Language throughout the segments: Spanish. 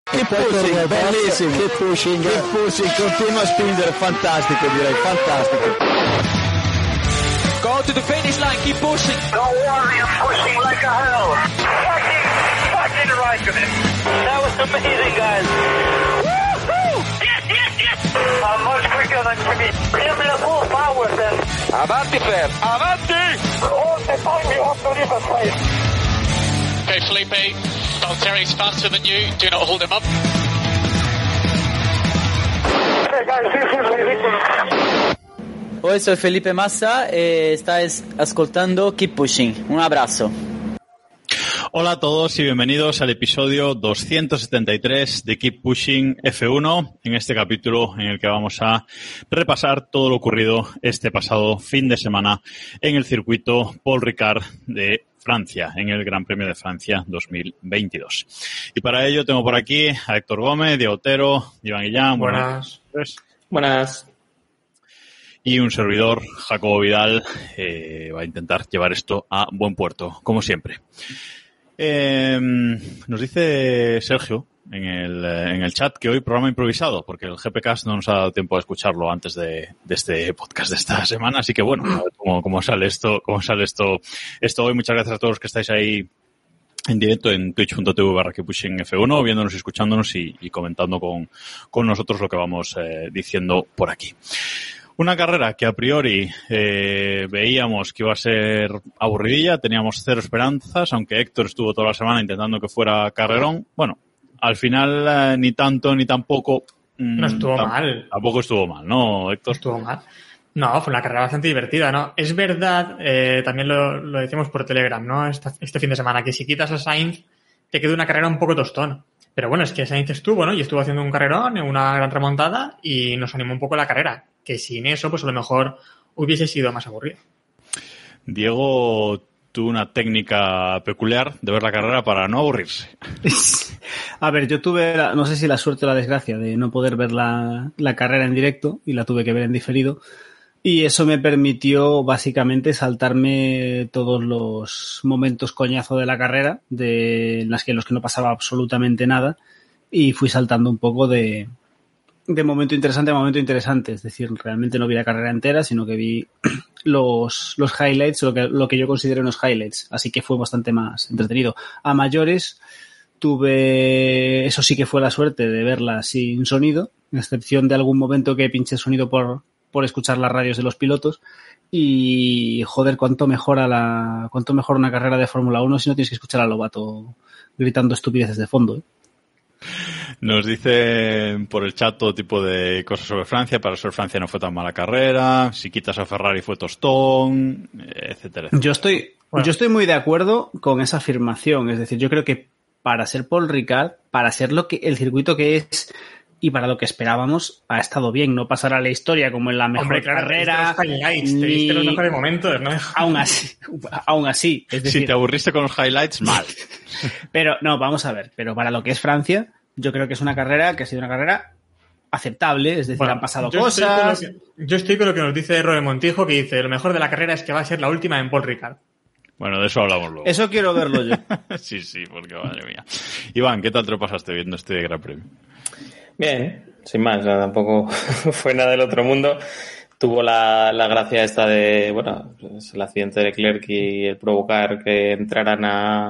Keep pushing, bellissimo. Keep pushing, continua a spingere, fantastico direi, fantastico. Go to the finish line, keep pushing. Don't worry, I'm pushing like a hell. Fucking right with it. That was amazing, guys. Woohoo! Yes! I'm much quicker than Jimmy. Give me the full power then. Avanti, Fer, avanti! All the time you have to leave a place. Okay, Felipe, Valtteri's faster than you. Do not hold him up. Hey guys, this is ridiculous. Hoy soy Felipe Massa e estás ascoltando Keep Pushing. Un abrazo. Hola a todos y bienvenidos al episodio 273 de Keep Pushing F1, en este capítulo en el que vamos a repasar todo lo ocurrido este pasado fin de semana en el circuito Paul Ricard de Francia, en el Gran Premio de Francia 2022. Y para ello tengo por aquí a Héctor Gómez, Diego Otero, Iván Guillán. Buenas. Buenas. Y un servidor, Jacobo Vidal, va a intentar llevar esto a buen puerto, como siempre. Nos dice Sergio en el chat que hoy programa improvisado, porque el GPcast no nos ha dado tiempo de escucharlo antes de este podcast de esta semana, así que bueno, a ver cómo sale esto hoy. Muchas gracias a todos los que estáis ahí en directo en twitch.tv/keeppushingf1, viéndonos y escuchándonos y comentando con nosotros lo que vamos diciendo por aquí. Una carrera que a priori veíamos que iba a ser aburridilla, teníamos cero esperanzas, aunque Héctor estuvo toda la semana intentando que fuera carrerón. Bueno, al final ni tanto ni tampoco. No estuvo mal. Tampoco estuvo mal, ¿no, Héctor? No estuvo mal. No, fue una carrera bastante divertida, ¿no? Es verdad, también lo decimos por Telegram, ¿no? Este fin de semana, que si quitas a Sainz, te queda una carrera un poco tostón. Pero bueno, es que Sainz estuvo, ¿no? Y estuvo haciendo un carrerón, una gran remontada, y nos animó un poco la carrera. Que sin eso, pues a lo mejor hubiese sido más aburrido. Diego tuvo una técnica peculiar de ver la carrera para no aburrirse. A ver, yo tuve, no sé si la suerte o la desgracia de no poder ver la carrera en directo y la tuve que ver en diferido. Y eso me permitió básicamente saltarme todos los momentos coñazo de la carrera, en los que no pasaba absolutamente nada, y fui saltando un poco de momento interesante a momento interesante. Es decir, realmente no vi la carrera entera, sino que vi los highlights, lo que yo considero unos highlights. Así que fue bastante más entretenido. A mayores, eso sí que fue la suerte de verla sin sonido, a excepción de algún momento que pinché sonido por escuchar las radios de los pilotos. Y joder, cuánto mejora una carrera de Fórmula 1 si no tienes que escuchar a Lobato gritando estupideces de fondo, ¿eh? Nos dicen por el chat todo tipo de cosas sobre Francia. Para ser Francia no fue tan mala carrera. Si quitas a Ferrari fue tostón, etcétera. Yo estoy muy de acuerdo con esa afirmación. Es decir, yo creo que para ser Paul Ricard, para ser el circuito que es y para lo que esperábamos, ha estado bien. No pasar a la historia como en la mejor carrera. Te viste los mejores momentos, ¿no? Aún así. Es decir, si te aburriste con los highlights, mal. Pero no, vamos a ver. Pero para lo que es Francia, yo creo que es una carrera que ha sido una carrera aceptable. Es decir, han pasado cosas. Yo estoy con lo que nos dice Robe Montijo, que dice, lo mejor de la carrera es que va a ser la última en Paul Ricard. Bueno, de eso hablamos luego. Eso quiero verlo yo. Sí, porque madre mía. Iván, ¿qué tal te lo pasaste viendo este Gran Premio? Bien, sin más, tampoco fue nada del otro mundo. Tuvo la gracia esta de, bueno, pues el accidente de Leclerc y el provocar que entraran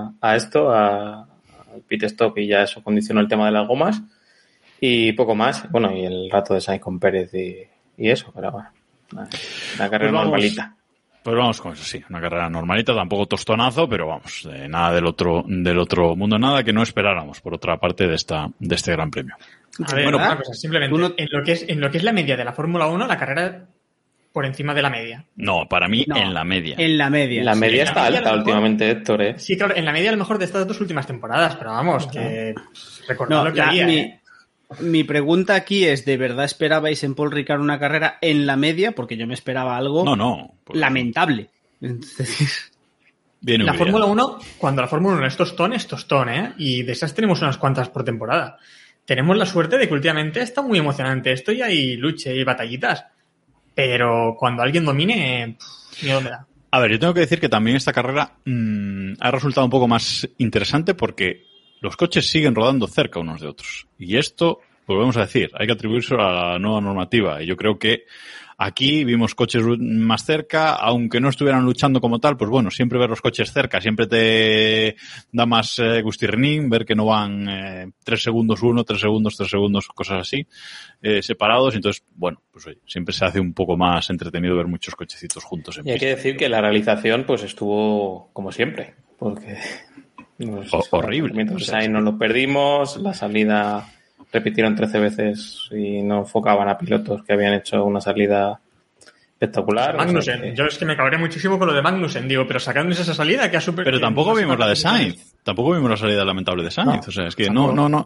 al pit stop, y ya eso condicionó el tema de las gomas y poco más. Bueno, y el rato de Sainz con Pérez y eso, pero bueno, una carrera normalita. Pues vamos con eso, sí, una carrera normalita, tampoco tostonazo, pero vamos, nada del otro mundo, nada que no esperáramos por otra parte de este Gran Premio. A ver, bueno, una cosa, simplemente, en lo que es la media de la Fórmula 1, la carrera por encima de la media. No, para mí en la media. En la media. La media está alta últimamente, Héctor, ¿eh? Sí, claro, en la media a lo mejor de estas dos últimas temporadas, pero vamos, que recordad lo que había. Mi pregunta aquí es, ¿de verdad esperabais en Paul Ricard una carrera en la media? Porque yo me esperaba algo lamentable. Es decir, la Fórmula 1, cuando la Fórmula 1 es tostón, ¿eh? Y de esas tenemos unas cuantas por temporada. Tenemos la suerte de que últimamente está muy emocionante esto y hay lucha y batallitas. Pero cuando alguien domine, miedo me da. A ver, yo tengo que decir que también esta carrera ha resultado un poco más interesante porque los coches siguen rodando cerca unos de otros. Y esto, volvemos a decir, hay que atribuirse a la nueva normativa. Y yo creo que aquí vimos coches más cerca, aunque no estuvieran luchando como tal, pues bueno, siempre ver los coches cerca, siempre te da más gustirrín, ver que no van 3 segundos uno, 3 segundos, cosas así, separados. Entonces, bueno, pues oye, siempre se hace un poco más entretenido ver muchos cochecitos juntos en Y hay pista. que decir que la realización pues estuvo como siempre, porque horrible. Mientras Sainz nos lo perdimos, la salida repitieron 13 veces y no enfocaban a pilotos que habían hecho una salida espectacular. Magnussen, O sea, yo es que me cabré muchísimo con lo de Magnussen, digo, pero sacándose esa salida que ha super. Pero tampoco vimos la de Sainz. Tampoco vimos la salida lamentable de Sainz. No, o sea, es que no.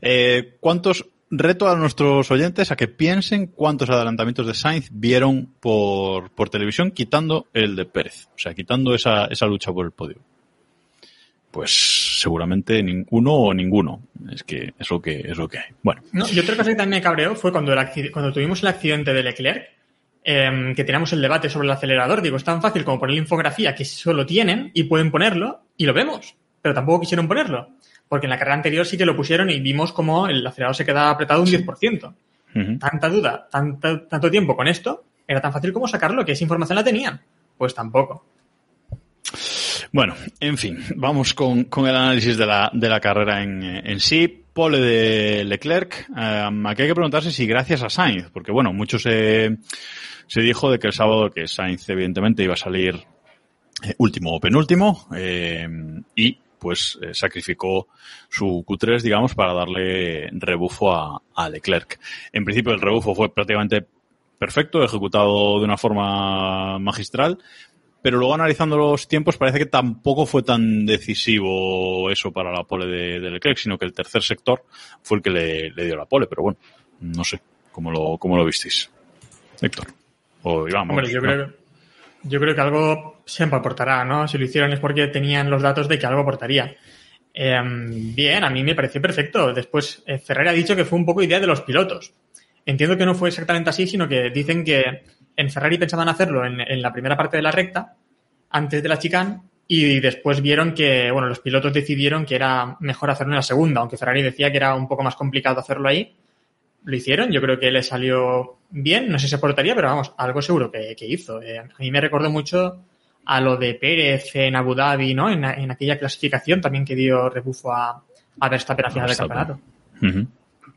Reto a nuestros oyentes a que piensen cuántos adelantamientos de Sainz vieron por televisión, quitando el de Pérez. O sea, quitando esa lucha por el podio. Pues seguramente ninguno o ninguno. Es que es lo que hay. Bueno. No, y otra cosa que también me cabreó fue cuando tuvimos el accidente de Leclerc, que teníamos el debate sobre el acelerador. Digo, es tan fácil como poner la infografía que solo tienen y pueden ponerlo y lo vemos. Pero tampoco quisieron ponerlo. Porque en la carrera anterior sí que lo pusieron y vimos cómo el acelerador se quedaba apretado un 10%. Uh-huh. Tanta duda, tanto tiempo con esto, era tan fácil como sacarlo, que esa información la tenían. Pues tampoco. Bueno, en fin, vamos con el análisis de la carrera en sí. Pole de Leclerc. Aquí hay que preguntarse si gracias a Sainz, porque bueno, mucho se dijo de que el sábado que Sainz evidentemente iba a salir último o penúltimo y pues sacrificó su Q3, digamos, para darle rebufo a Leclerc. En principio el rebufo fue prácticamente perfecto, ejecutado de una forma magistral, pero luego analizando los tiempos parece que tampoco fue tan decisivo eso para la pole de Leclerc, sino que el tercer sector fue el que le dio la pole. Pero bueno, no sé cómo lo visteis, Héctor. O Iván. Hombre, yo creo que algo siempre aportará, ¿no? Si lo hicieron es porque tenían los datos de que algo aportaría. Bien, a mí me pareció perfecto. Después, Ferrari ha dicho que fue un poco idea de los pilotos. Entiendo que no fue exactamente así, sino que dicen que en Ferrari pensaban hacerlo en la primera parte de la recta, antes de la chicane, y después vieron que, bueno, los pilotos decidieron que era mejor hacerlo en la segunda, aunque Ferrari decía que era un poco más complicado hacerlo ahí. Lo hicieron, yo creo que le salió bien, no sé si aportaría, pero vamos, algo seguro que hizo. A mí me recordó mucho a lo de Pérez en Abu Dhabi, ¿no? En aquella clasificación también que dio rebufo a Verstappen a final del campeonato. Uh-huh.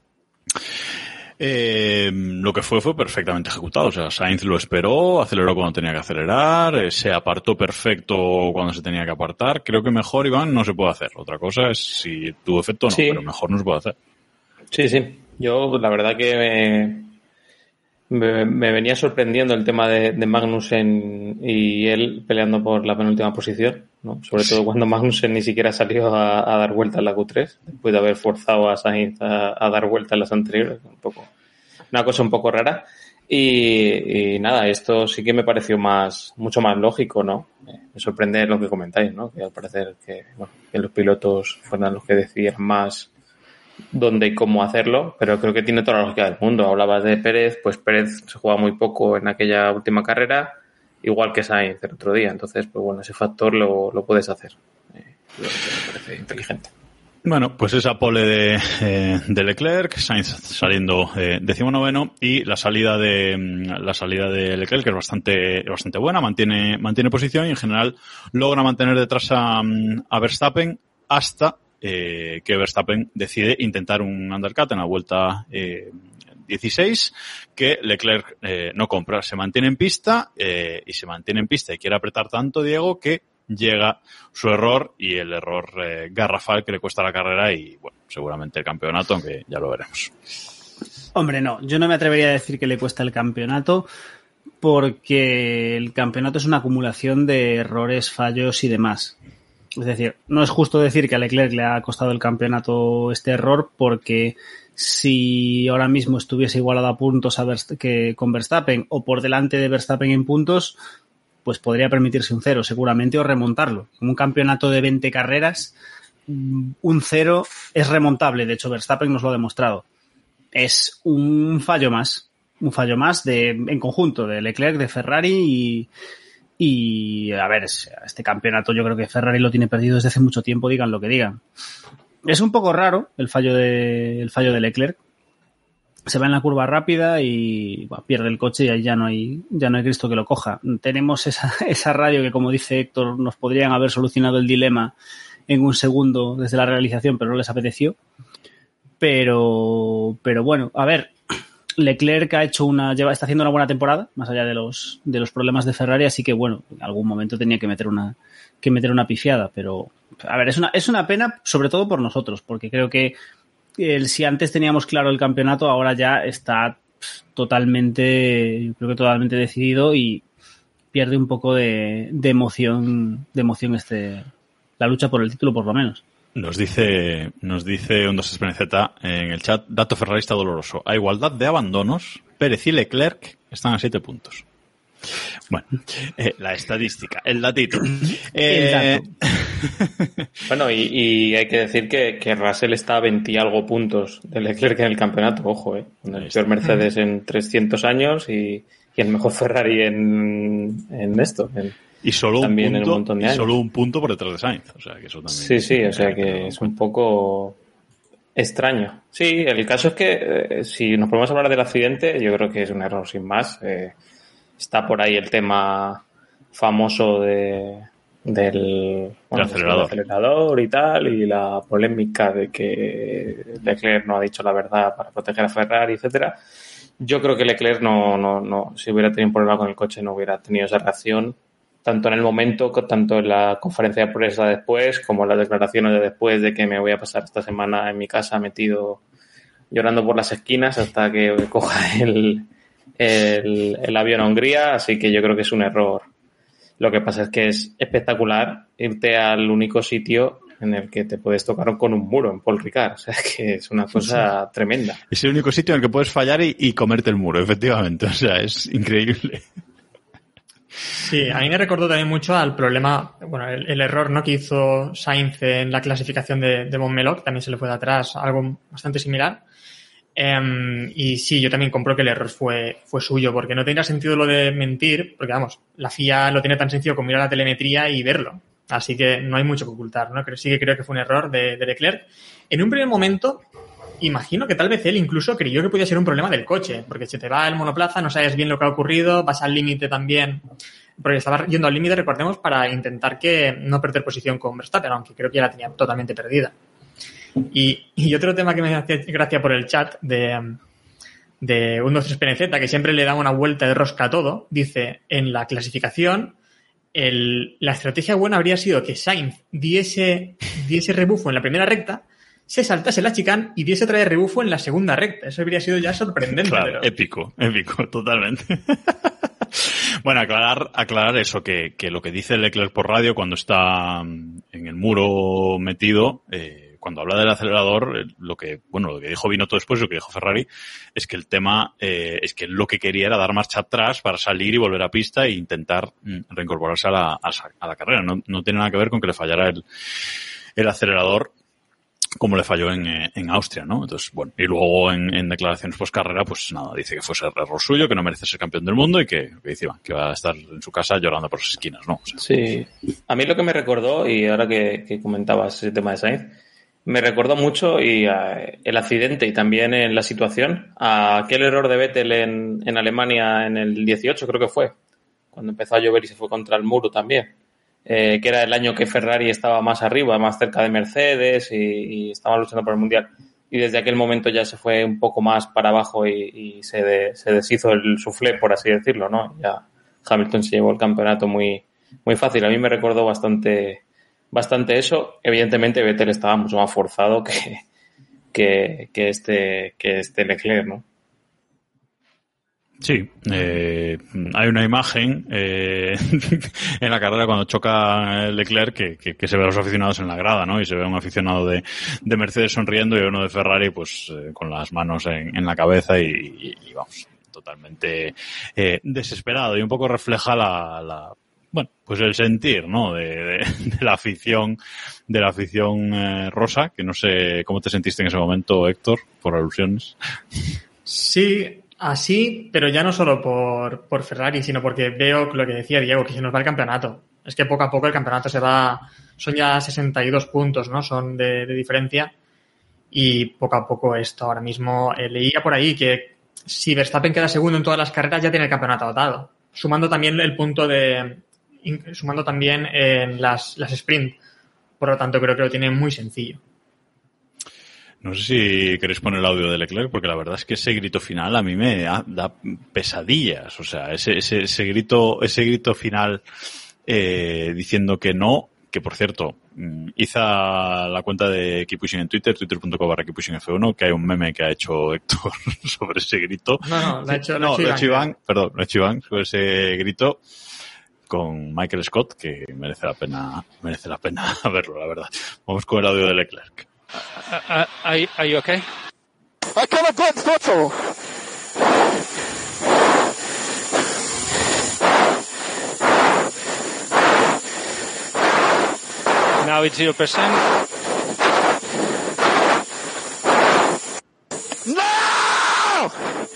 Lo que fue perfectamente ejecutado. O sea, Sainz lo esperó, aceleró cuando tenía que acelerar, se apartó perfecto cuando se tenía que apartar. Creo que mejor, Iván, no se puede hacer. Otra cosa es si tuvo efecto o no, sí, pero mejor no se puede hacer. Sí. Yo, la verdad que me venía sorprendiendo el tema de Magnussen y él peleando por la penúltima posición, ¿no? Sobre todo cuando Magnussen ni siquiera salió a dar vueltas en la Q3, después de haber forzado a Sainz a dar vueltas en las anteriores. Una cosa un poco rara. Y nada, esto sí que me pareció mucho más lógico, ¿no? Me sorprende lo que comentáis, ¿no? Que al parecer que los pilotos fueran los que decidieran más dónde y cómo hacerlo, pero creo que tiene toda la lógica del mundo. Hablabas de Pérez, pues Pérez se juega muy poco en aquella última carrera, igual que Sainz el otro día. Entonces, pues bueno, ese factor lo puedes hacer. Me parece inteligente. Bueno, pues esa pole de Leclerc, Sainz saliendo 19º y la salida de Leclerc, que es bastante buena, mantiene posición y en general logra mantener detrás a Verstappen hasta que Verstappen decide intentar un undercut en la vuelta 16, que Leclerc no compra, se mantiene en pista y quiere apretar tanto, Diego, que llega su error y el error garrafal que le cuesta la carrera y, bueno, seguramente el campeonato, aunque ya lo veremos. Hombre, no, yo no me atrevería a decir que le cuesta el campeonato porque el campeonato es una acumulación de errores, fallos y demás. Es decir, no es justo decir que a Leclerc le ha costado el campeonato este error porque si ahora mismo estuviese igualado a puntos con Verstappen o por delante de Verstappen en puntos, pues podría permitirse un 0 seguramente o remontarlo. En un campeonato de 20 carreras, un 0 es remontable. De hecho, Verstappen nos lo ha demostrado. Es un fallo más en conjunto de Leclerc, de Ferrari y a ver, este campeonato yo creo que Ferrari lo tiene perdido desde hace mucho tiempo, digan lo que digan. Es un poco raro el fallo de Leclerc. Se va en la curva rápida y pierde el coche y ahí ya no hay Cristo que lo coja. Tenemos esa radio que, como dice Héctor, nos podrían haber solucionado el dilema en un segundo desde la realización, pero no les apeteció. Pero bueno, a ver, Leclerc está haciendo una buena temporada, más allá de los problemas de Ferrari, así que bueno, en algún momento tenía que meter una pifiada, pero a ver, es una pena, sobre todo por nosotros, porque creo que si antes teníamos claro el campeonato, ahora ya está totalmente decidido y pierde un poco de emoción la lucha por el título, por lo menos. Nos dice un 2SPNZ en el chat, dato ferrarista doloroso. A igualdad de abandonos, Pérez y Leclerc están a 7 puntos. Bueno, la estadística, el datito. El dato. Bueno, y hay que decir que Russell está a 20 y algo puntos de Leclerc en el campeonato, ojo, con el peor Mercedes en 300 años y el mejor Ferrari en esto. Y solo también un punto, en un montón de años. Solo un punto por detrás de Sainz. O sea, que eso también. Sí, o sea que es un poco extraño. Sí, el caso es que si nos ponemos a hablar del accidente, yo creo que es un error sin más. Está por ahí el tema famoso del acelerador y tal, y la polémica de que Leclerc no ha dicho la verdad para proteger a Ferrari, etcétera. Yo creo que Leclerc no, si hubiera tenido un problema con el coche no hubiera tenido esa reacción, tanto en el momento, tanto en la conferencia de prensa después, como en las declaraciones de después de que me voy a pasar esta semana en mi casa metido llorando por las esquinas hasta que coja el avión a Hungría, así que yo creo que es un error. Lo que pasa es que es espectacular irte al único sitio en el que te puedes tocar con un muro en Paul Ricard, o sea que es una cosa tremenda. Es el único sitio en el que puedes fallar y comerte el muro, efectivamente, o sea, es increíble. Sí, a mí me recordó también mucho al problema, bueno, el error, ¿no?, que hizo Sainz en la clasificación de Montmeló, también se le fue de atrás, algo bastante similar. Y sí, yo también compro que el error fue suyo, porque no tendría sentido lo de mentir, porque vamos, la FIA lo tiene tan sencillo como mirar la telemetría y verlo. Así que no hay mucho que ocultar, ¿no? Sí que creo que fue un error de Leclerc. En un primer momento, imagino que tal vez él incluso creyó que podía ser un problema del coche, porque se te va el monoplaza, no sabes bien lo que ha ocurrido, vas al límite también, porque estaba yendo al límite, recordemos, para intentar que no perder posición con Verstappen, aunque creo que ya la tenía totalmente perdida. Y otro tema que me hacía gracia por el chat de un 2SPNZ, que siempre le da una vuelta de rosca a todo, dice, en la clasificación la estrategia buena habría sido que Sainz diese rebufo en la primera recta, se saltase la chicane y diese otra vez rebufo en la segunda recta. Eso habría sido ya sorprendente. Claro, pero... épico, totalmente. Bueno, aclarar eso, que lo que dice Leclerc por radio cuando está en el muro metido, cuando habla del acelerador, lo que dijo Binotto después, lo que dijo Ferrari, es que el tema es que lo que quería era dar marcha atrás para salir y volver a pista e intentar reincorporarse a la carrera. No tiene nada que ver con que le fallara el acelerador como le falló en Austria, ¿no? Entonces, bueno, y luego en declaraciones post carrera, pues nada, dice que fue ese error suyo, que no merece ser campeón del mundo y que va a estar en su casa llorando por las esquinas, ¿no? O sea, sí. A mí lo que me recordó, y ahora que comentabas ese tema de Sainz, me recordó mucho el accidente y también en la situación a aquel error de Vettel en Alemania en el 18, creo que fue, cuando empezó a llover y se fue contra el muro también. Que era el año que Ferrari estaba más arriba, más cerca de Mercedes y estaba luchando por el Mundial. Y desde aquel momento ya se fue un poco más para abajo y se deshizo el soufflé, por así decirlo, ¿no? Ya Hamilton se llevó el campeonato muy, muy fácil. A mí me recordó bastante eso. Evidentemente Vettel estaba mucho más forzado que este Leclerc, ¿no? Sí, hay una imagen en la carrera cuando choca Leclerc que se ve a los aficionados en la grada, ¿no? Y se ve a un aficionado de Mercedes sonriendo y uno de Ferrari pues con las manos en la cabeza y vamos, totalmente desesperado, y un poco refleja bueno, pues el sentir, ¿no? De la afición rosa, que no sé cómo te sentiste en ese momento, Héctor, por alusiones. Sí, así, pero ya no solo por Ferrari, sino porque veo lo que decía Diego, que se nos va el campeonato. Es que poco a poco el campeonato son ya 62 puntos, ¿no? Son de diferencia y poco a poco esto ahora mismo leía por ahí que si Verstappen queda segundo en todas las carreras ya tiene el campeonato agotado, sumando también en las sprint. Por lo tanto, creo que lo tiene muy sencillo. No sé si queréis poner el audio de Leclerc, porque la verdad es que ese grito final a mí me da pesadillas. O sea, ese grito final diciendo que no, que por cierto, hice la cuenta de Keep Pushing en Twitter, twitter.com/KeepPushingF1, que hay un meme que ha hecho Héctor sobre ese grito. No, lo ha hecho Iván. Perdón, lo ha hecho Iván sobre ese grito con Michael Scott, que merece la pena verlo, la verdad. Vamos con el audio de Leclerc. Are you okay? I got a blood throttle. Now it's 0%. No!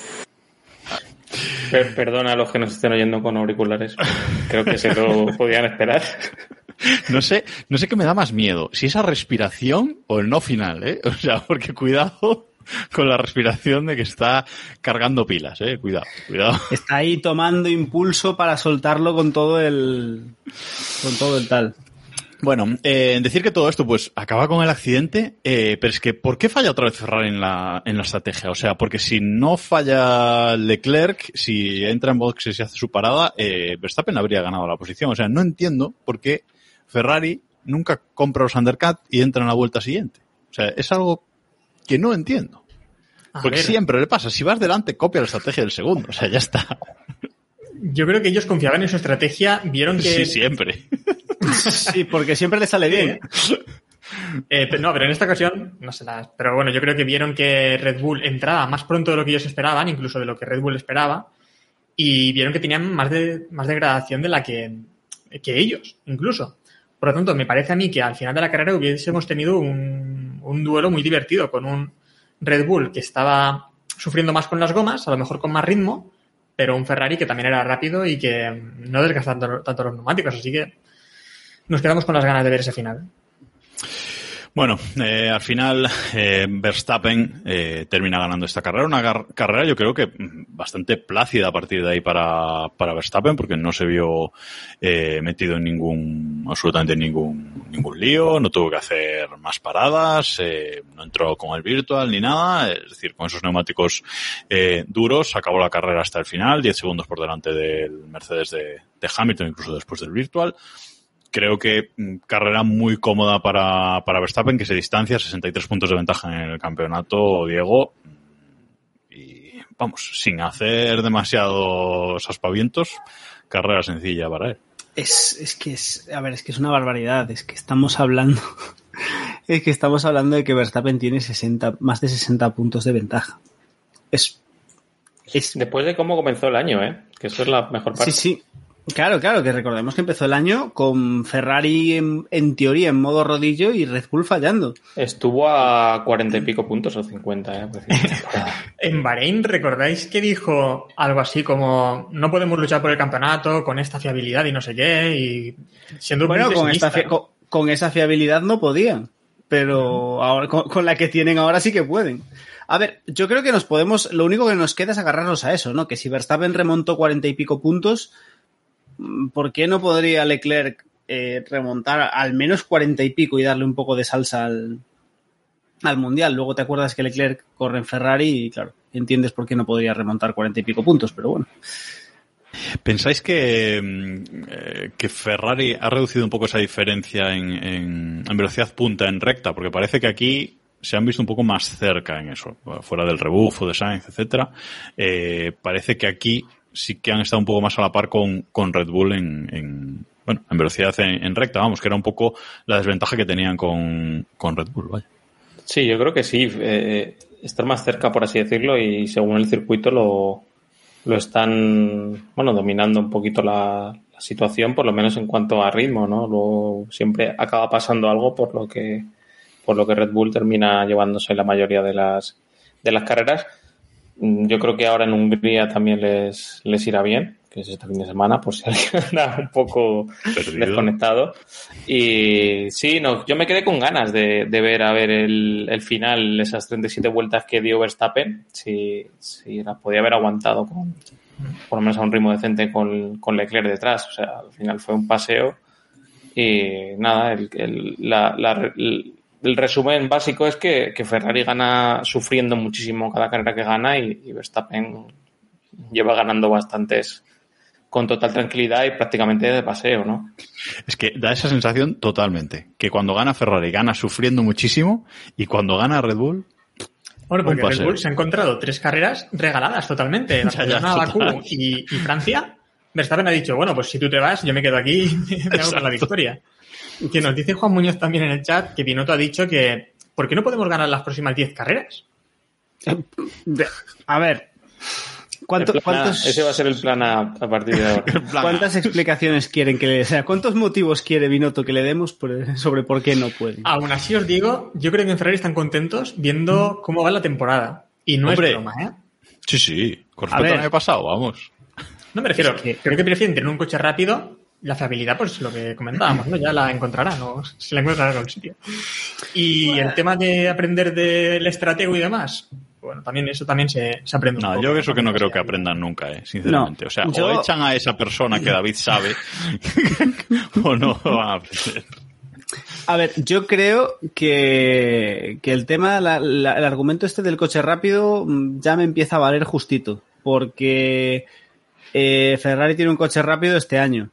Perdona a los que nos estén oyendo con auriculares. Creo que se lo podían esperar. No sé qué me da más miedo, si esa respiración o el no final, ¿eh? O sea, porque cuidado con la respiración de que está cargando pilas, ¿eh? Cuidado. Está ahí tomando impulso para soltarlo con todo el tal. Bueno, decir que todo esto pues acaba con el accidente, pero es que ¿por qué falla otra vez Ferrari en la estrategia? O sea, porque si no falla Leclerc, si entra en boxes y hace su parada, Verstappen habría ganado la posición. O sea, no entiendo por qué Ferrari nunca compra los undercut y entra en la vuelta siguiente. O sea, es algo que no entiendo. Porque siempre le pasa, si vas delante, copia la estrategia del segundo. O sea, ya está. Yo creo que ellos confiaban en su estrategia, vieron que... Sí, siempre. Sí, porque siempre le sale bien. Pero en esta ocasión, no sé nada. Pero bueno, yo creo que vieron que Red Bull entraba más pronto de lo que ellos esperaban, incluso de lo que Red Bull esperaba, y vieron que tenían más degradación de la que ellos, incluso. Por lo tanto, me parece a mí que al final de la carrera hubiésemos tenido un duelo muy divertido con un Red Bull que estaba sufriendo más con las gomas, a lo mejor con más ritmo, pero un Ferrari que también era rápido y que no desgastaba tanto los neumáticos. Así que nos quedamos con las ganas de ver ese final. Bueno, al final Verstappen termina ganando esta carrera. Una carrera yo creo que bastante plácida a partir de ahí para Verstappen, porque no se vio metido en absolutamente ningún lío, no tuvo que hacer más paradas, no entró con el virtual ni nada. Es decir, con esos neumáticos duros acabó la carrera hasta el final, 10 segundos por delante del Mercedes de Hamilton, incluso después del virtual. Creo que carrera muy cómoda para Verstappen, que se distancia 63 puntos de ventaja en el campeonato, Diego. Y vamos, sin hacer demasiados aspavientos, carrera sencilla para él. Es que es una barbaridad. Es que estamos hablando de que Verstappen tiene más de 60 puntos de ventaja. Es después de cómo comenzó el año, que eso es la mejor parte. Sí. Claro, que recordemos que empezó el año con Ferrari en teoría en modo rodillo y Red Bull fallando. Estuvo a 40 y pico puntos o 50. En Bahrein, ¿recordáis que dijo algo así como no podemos luchar por el campeonato con esta fiabilidad y no sé qué? Y siendo bueno, con esa fiabilidad no podían, pero ahora con la que tienen ahora sí que pueden. A ver, yo creo que lo único que nos queda es agarrarnos a eso, ¿no? Que si Verstappen remontó 40 y pico puntos, ¿por qué no podría Leclerc remontar al menos 40 y pico y darle un poco de salsa al Mundial? Luego te acuerdas que Leclerc corre en Ferrari y, claro, entiendes por qué no podría remontar 40 y pico puntos, pero bueno. ¿Pensáis que Ferrari ha reducido un poco esa diferencia en velocidad punta en recta? Porque parece que aquí se han visto un poco más cerca en eso, fuera del rebufo de Sainz, etcétera. Parece que aquí sí que han estado un poco más a la par con Red Bull en velocidad en recta, vamos, que era un poco la desventaja que tenían con Red Bull, vaya. Sí, yo creo que sí, estar más cerca, por así decirlo, y según el circuito lo están, dominando un poquito la situación, por lo menos en cuanto a ritmo, ¿no? Luego siempre acaba pasando algo por lo que Red Bull termina llevándose la mayoría de las carreras. Yo creo que ahora en Hungría también les irá bien, que es este fin de semana, por si alguien anda un poco Perdido. desconectado. Y sí, no, yo me quedé con ganas de ver el final, esas 37 vueltas que dio Verstappen, si las podía haber aguantado por lo menos a un ritmo decente con Leclerc detrás. O sea, al final fue un paseo y nada, el resumen básico es que Ferrari gana sufriendo muchísimo cada carrera que gana y Verstappen lleva ganando bastantes con total tranquilidad y prácticamente de paseo, ¿no? Es que da esa sensación totalmente, que cuando gana Ferrari gana sufriendo muchísimo y cuando gana Red Bull... Bueno, porque un Red paseo. Bull se ha encontrado 3 carreras regaladas totalmente. Barcelona, Bakú y Francia. Verstappen ha dicho, bueno, pues si tú te vas, yo me quedo aquí y me hago con la victoria. Que nos dice Juan Muñoz también en el chat que Binotto ha dicho que ¿por qué no podemos ganar las próximas 10 carreras? A ver, ¿cuántos, ese va a ser el plan a partir de ahora. ¿cuántas explicaciones quieren que le... O sea, ¿cuántos motivos quiere Binotto que le demos sobre por qué no puede? Aún así os digo, yo creo que en Ferrari están contentos viendo cómo va la temporada. Y no Hombre. es broma, ¿eh? Sí, con respecto al año pasado, vamos. No me refiero, creo que prefieren tener un coche rápido. La fiabilidad, pues lo que comentábamos, ¿no? Ya la encontrarán, ¿no? Se la encontrarán en algún sitio. Y el tema de aprender del estratego y demás, bueno, también eso también se aprende un No, poco. yo eso que no creo que aprendan nunca, sinceramente. No, o sea, yo- o echan a esa persona que David sabe o no van a aprender. A ver, yo creo que el tema, el argumento este del coche rápido ya me empieza a valer justito, porque Ferrari tiene un coche rápido este año,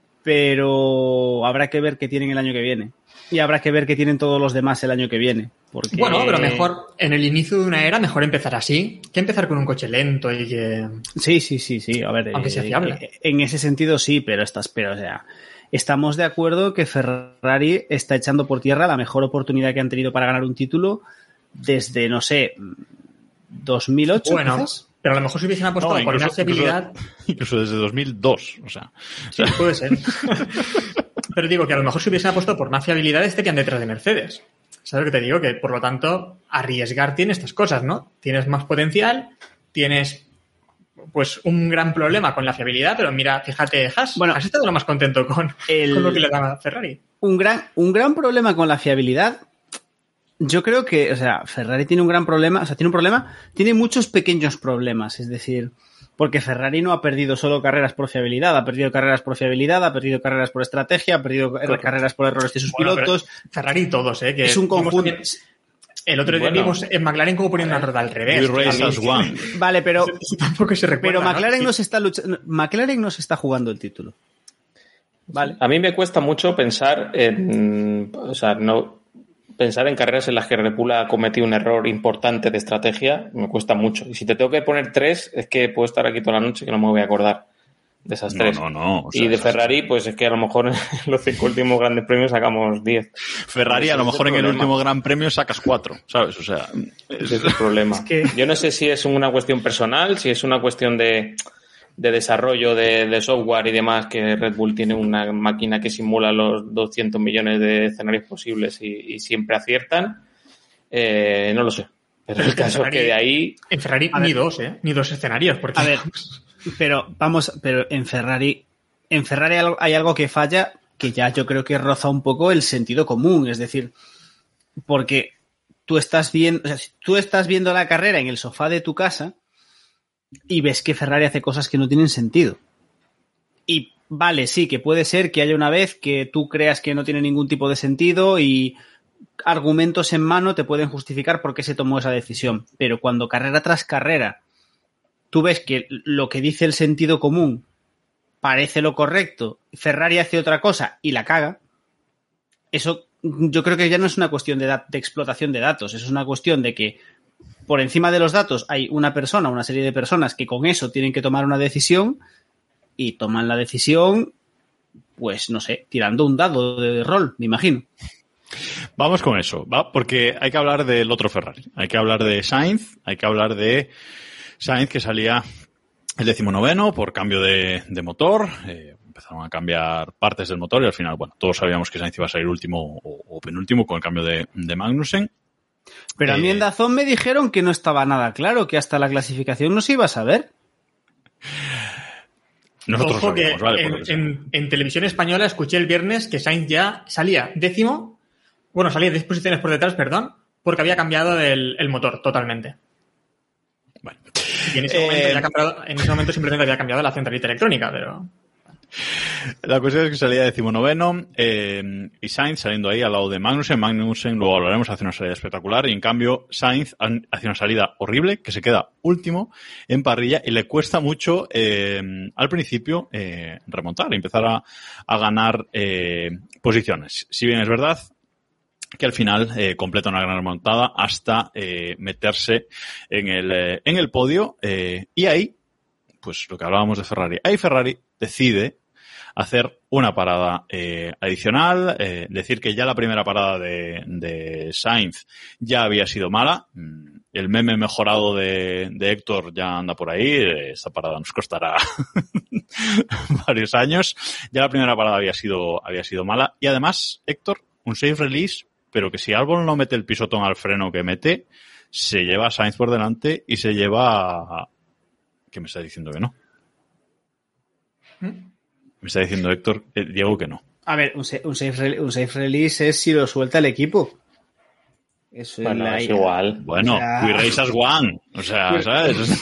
pero habrá que ver qué tienen el año que viene. Y habrá que ver qué tienen todos los demás el año que viene. Porque... Bueno, pero mejor, en el inicio de una era, mejor empezar así que empezar con un coche lento y que... Sí. A ver, Aunque sea fiable. En ese sentido sí, pero o sea, estamos de acuerdo que Ferrari está echando por tierra la mejor oportunidad que han tenido para ganar un título desde, no sé, 2008, Bueno, quizás. pero a lo mejor si hubiesen apostado por una fiabilidad... Incluso desde 2002, o sea. Sí, puede ser. Pero digo que a lo mejor si hubiesen apostado por más fiabilidad estarían detrás de Mercedes. ¿Sabes lo que te digo? Que por lo tanto, arriesgar tiene estas cosas, ¿no? Tienes más potencial, tienes pues un gran problema con la fiabilidad, pero mira, fíjate, Haas, Bueno, has estado lo más contento con lo que le dan a Ferrari. Un gran problema con la fiabilidad. Yo creo que, o sea, Ferrari tiene un gran problema, o sea, tiene muchos pequeños problemas, es decir, porque Ferrari no ha perdido solo carreras por fiabilidad, ha perdido carreras por fiabilidad, ha perdido carreras por estrategia, ha perdido carreras por errores de sus pilotos. Ferrari todos, que es un conjunto. El otro día vimos en McLaren como ponían una rueda al revés. Vale, pero eso tampoco se recuerda. Pero McLaren ¿no? no se está luchando, McLaren no se está jugando el título. Vale. A mí me cuesta mucho pensar en, o sea, no pensar en carreras en las que Red Bull ha cometido un error importante de estrategia, me cuesta mucho. Y si te tengo que poner 3, es que puedo estar aquí toda la noche que no me voy a acordar de esas 3. No. O sea, y de Ferrari, pues es que a lo mejor en los 5 últimos grandes premios sacamos 10. Ferrari a lo mejor en el último gran premio sacas 4, ¿sabes? O sea, ese es el problema. Es que... Yo no sé si es una cuestión personal, si es una cuestión de desarrollo de software y demás, que Red Bull tiene una máquina que simula los 200 millones de escenarios posibles y siempre aciertan. No lo sé. Pero el caso Ferrari, es que de ahí... En Ferrari ni dos escenarios. Porque... A ver, pero en Ferrari hay algo que falla que ya yo creo que roza un poco el sentido común. Es decir, porque tú estás viendo la carrera en el sofá de tu casa y ves que Ferrari hace cosas que no tienen sentido. Y vale, sí, que puede ser que haya una vez que tú creas que no tiene ningún tipo de sentido y argumentos en mano te pueden justificar por qué se tomó esa decisión. Pero cuando carrera tras carrera tú ves que lo que dice el sentido común parece lo correcto, Ferrari hace otra cosa y la caga, eso yo creo que ya no es una cuestión de explotación de datos, eso es una cuestión de que por encima de los datos hay una serie de personas que con eso tienen que tomar una decisión y toman la decisión, pues no sé, tirando un dado de rol, me imagino. Vamos con eso, ¿va? Porque hay que hablar del otro Ferrari, hay que hablar de Sainz, que salía el 19º por cambio de motor, empezaron a cambiar partes del motor y al final, bueno, todos sabíamos que Sainz iba a salir último o penúltimo con el cambio de Magnussen. Pero a mí en Dazón me dijeron que no estaba nada claro, que hasta la clasificación no se iba a saber. Nosotros Ojo sabíamos, que ¿vale? en televisión española escuché el viernes que Sainz ya salía 10º, salía 10 posiciones por detrás, perdón, porque había cambiado el motor totalmente. Bueno. Y en ese momento simplemente había cambiado la centralita electrónica, pero... La cuestión es que salía 19º y Sainz saliendo ahí al lado de Magnussen. Magnussen, luego hablaremos, hace una salida espectacular y en cambio Sainz hace una salida horrible que se queda último en parrilla y le cuesta mucho al principio remontar y empezar a ganar posiciones. Si bien es verdad que al final completa una gran remontada hasta meterse en el podio y ahí, pues lo que hablábamos de Ferrari, ahí Ferrari decide hacer una parada adicional, decir que ya la primera parada de Sainz ya había sido mala. El meme mejorado de Héctor ya anda por ahí. Esta parada nos costará varios años. Ya la primera parada había sido mala. Y además, Héctor, un safe release, pero que si Albon no mete el pisotón al freno que mete, se lleva a Sainz por delante y se lleva... ¿Qué me está diciendo que no? Me está diciendo Héctor, Diego, que no. A ver, un safe release es si lo suelta el equipo. Eso es igual. Bueno, we race as one. O sea, ¿sabes?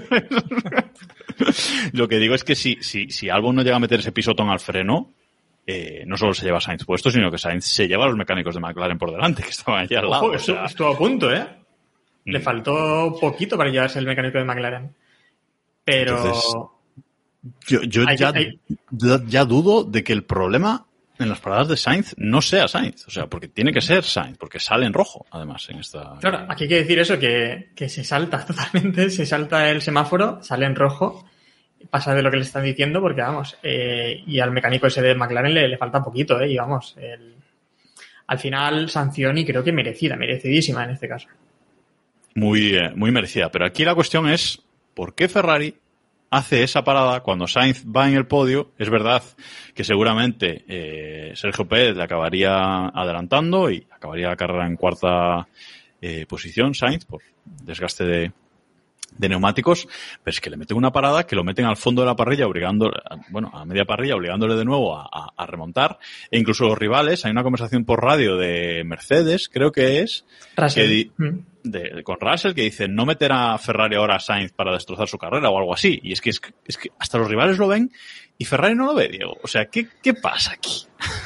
Lo que digo es que si Albon no llega a meter ese pisotón al freno, no solo se lleva a Sainz puesto, sino que Sainz se lleva a los mecánicos de McLaren por delante, que estaban allí al lado. Ojo, estuvo a punto, ¿eh? Le faltó poquito para llevarse el mecánico de McLaren. Pero... Entonces, yo ya dudo de que el problema en las paradas de Sainz no sea Sainz. O sea, porque tiene que ser Sainz, porque sale en rojo, además, en esta... Claro, aquí hay que decir eso, que se salta totalmente, se salta el semáforo, sale en rojo, pasa de lo que le están diciendo, porque vamos, y al mecánico ese de McLaren le falta poquito, y vamos, al final sanción y creo que merecidísima en este caso. Muy merecida, pero aquí la cuestión es, ¿por qué Ferrari hace esa parada cuando Sainz va en el podio? Es verdad que seguramente Sergio Pérez le acabaría adelantando y acabaría la carrera en cuarta posición Sainz por desgaste de neumáticos, pero es que le meten una parada que lo meten al fondo de la parrilla a media parrilla, obligándole de nuevo a remontar, e incluso los rivales, hay una conversación por radio de Mercedes, creo que es con Russell, que dice no meter a Ferrari ahora a Sainz para destrozar su carrera o algo así, y es que hasta los rivales lo ven y Ferrari no lo ve, Diego. O sea, ¿qué pasa aquí?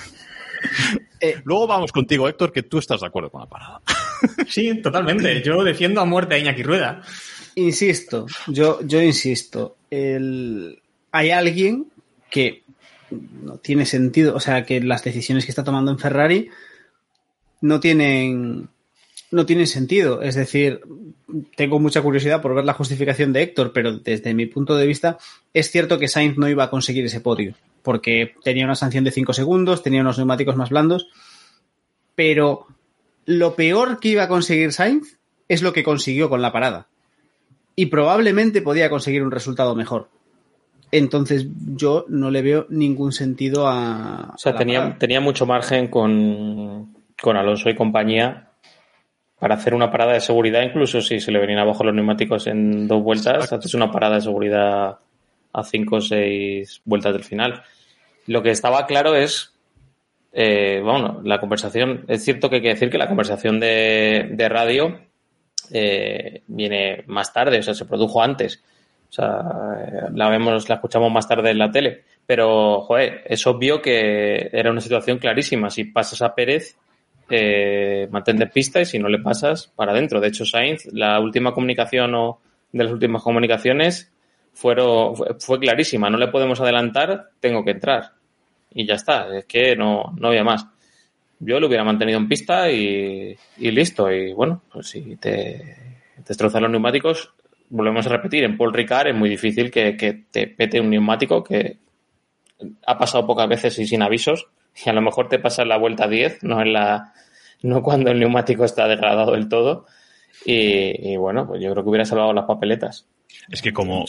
Luego vamos contigo, Héctor, que tú estás de acuerdo con la parada. Sí, totalmente. Yo defiendo a muerte a Iñaki Rueda. Insisto, yo insisto. Hay alguien que no tiene sentido, o sea, que las decisiones que está tomando en Ferrari no tienen sentido. Es decir, tengo mucha curiosidad por ver la justificación de Héctor, pero desde mi punto de vista es cierto que Sainz no iba a conseguir ese podio, porque tenía una sanción de 5 segundos, tenía unos neumáticos más blandos, pero lo peor que iba a conseguir Sainz es lo que consiguió con la parada. Y probablemente podía conseguir un resultado mejor. Entonces yo no le veo ningún sentido a... O sea, tenía mucho margen con Alonso y compañía para hacer una parada de seguridad, incluso si se le venían abajo los neumáticos en 2 vueltas, haces una parada de seguridad a 5 o 6 vueltas del final. Lo que estaba claro es, la conversación, es cierto que hay que decir que la conversación de radio viene más tarde, o sea, se produjo antes. O sea, la escuchamos más tarde en la tele. Pero, joder, es obvio que era una situación clarísima. Si pasas a Pérez, mantente en pista, y si no le pasas, para adentro. De hecho, Sainz, la última comunicación o de las últimas comunicaciones fue clarísima. No le podemos adelantar, tengo que entrar. Y ya está, es que no había más. Yo lo hubiera mantenido en pista y listo. Y bueno, pues si te destrozan los neumáticos, volvemos a repetir, en Paul Ricard es muy difícil que te pete un neumático, que ha pasado pocas veces y sin avisos, y a lo mejor te pasa en la vuelta 10, no cuando el neumático está degradado del todo. Y bueno, pues yo creo que hubiera salvado las papeletas. Es que como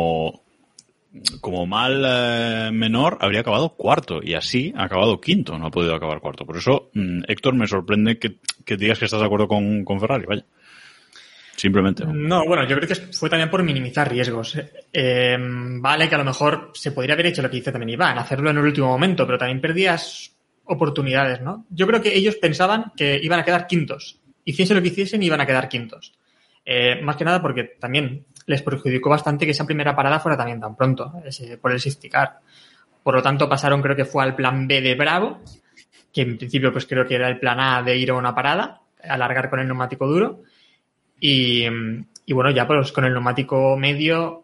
mal menor habría acabado cuarto, y así ha acabado quinto, no ha podido acabar cuarto. Por eso, Héctor, me sorprende que digas que estás de acuerdo con Ferrari, vaya. Simplemente. No, bueno, yo creo que fue también por minimizar riesgos. Vale, que a lo mejor se podría haber hecho lo que hizo también Iván, hacerlo en el último momento, pero también perdías oportunidades, ¿no? Yo creo que ellos pensaban que iban a quedar quintos. Hiciesen lo que hiciesen, iban a quedar quintos. Más que nada porque también les perjudicó bastante que esa primera parada fuera también tan pronto, por el safety car. Por lo tanto, pasaron, creo que fue al plan B de Bravo, que en principio pues creo que era el plan A de ir a una parada, alargar con el neumático duro. Y bueno, ya pues con el neumático medio,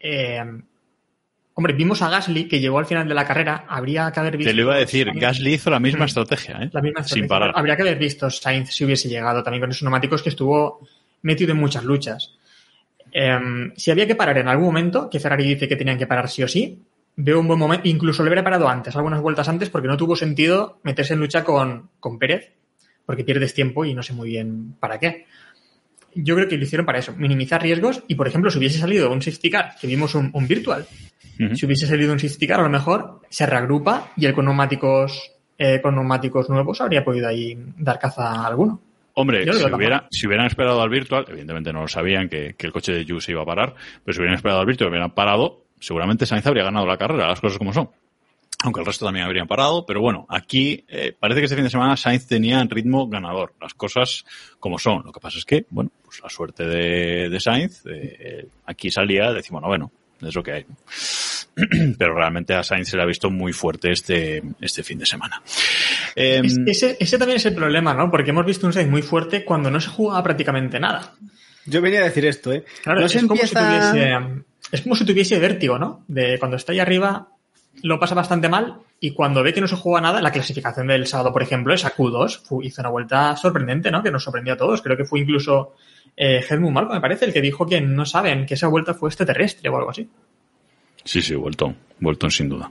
hombre, vimos a Gasly que llegó al final de la carrera, habría que haber visto... Te lo iba a decir, Gasly hizo la misma estrategia, ¿eh? La misma estrategia. Sin parar. Habría que haber visto Sainz si hubiese llegado también con esos neumáticos, que estuvo metido en muchas luchas. Si había que parar en algún momento, que Ferrari dice que tenían que parar sí o sí, veo un buen momento, incluso lo hubiera parado antes, algunas vueltas antes, porque no tuvo sentido meterse en lucha con Pérez, porque pierdes tiempo y no sé muy bien para qué. Yo creo que lo hicieron para eso, minimizar riesgos, y por ejemplo, si hubiese salido un safety car, que vimos un virtual, si hubiese salido un safety car, a lo mejor se reagrupa y él con neumáticos nuevos habría podido ahí dar caza a alguno. Hombre, si hubieran esperado al virtual, evidentemente no lo sabían que el coche de Yu se iba a parar, pero si hubieran esperado al virtual y hubieran parado, seguramente Sainz habría ganado la carrera, las cosas como son. Aunque el resto también habrían parado, pero bueno, aquí parece que este fin de semana Sainz tenía ritmo ganador, las cosas como son. Lo que pasa es que, bueno, pues la suerte de Sainz, aquí salía 19º, es lo que hay. Pero realmente a Sainz se le ha visto muy fuerte este fin de semana. Ese también es el problema, ¿no? Porque hemos visto un Sainz muy fuerte cuando no se jugaba prácticamente nada. Yo venía a decir esto, ¿eh? Claro, no es como si tuviese vértigo, ¿no? De cuando está ahí arriba lo pasa bastante mal, y cuando ve que no se juega nada, la clasificación del sábado, por ejemplo, esa Q2 hizo una vuelta sorprendente, ¿no? Que nos sorprendió a todos. Creo que fue incluso Helmut Marko, me parece, el que dijo que no saben que esa vuelta fue extraterrestre o algo así. Sí, Bolton sin duda.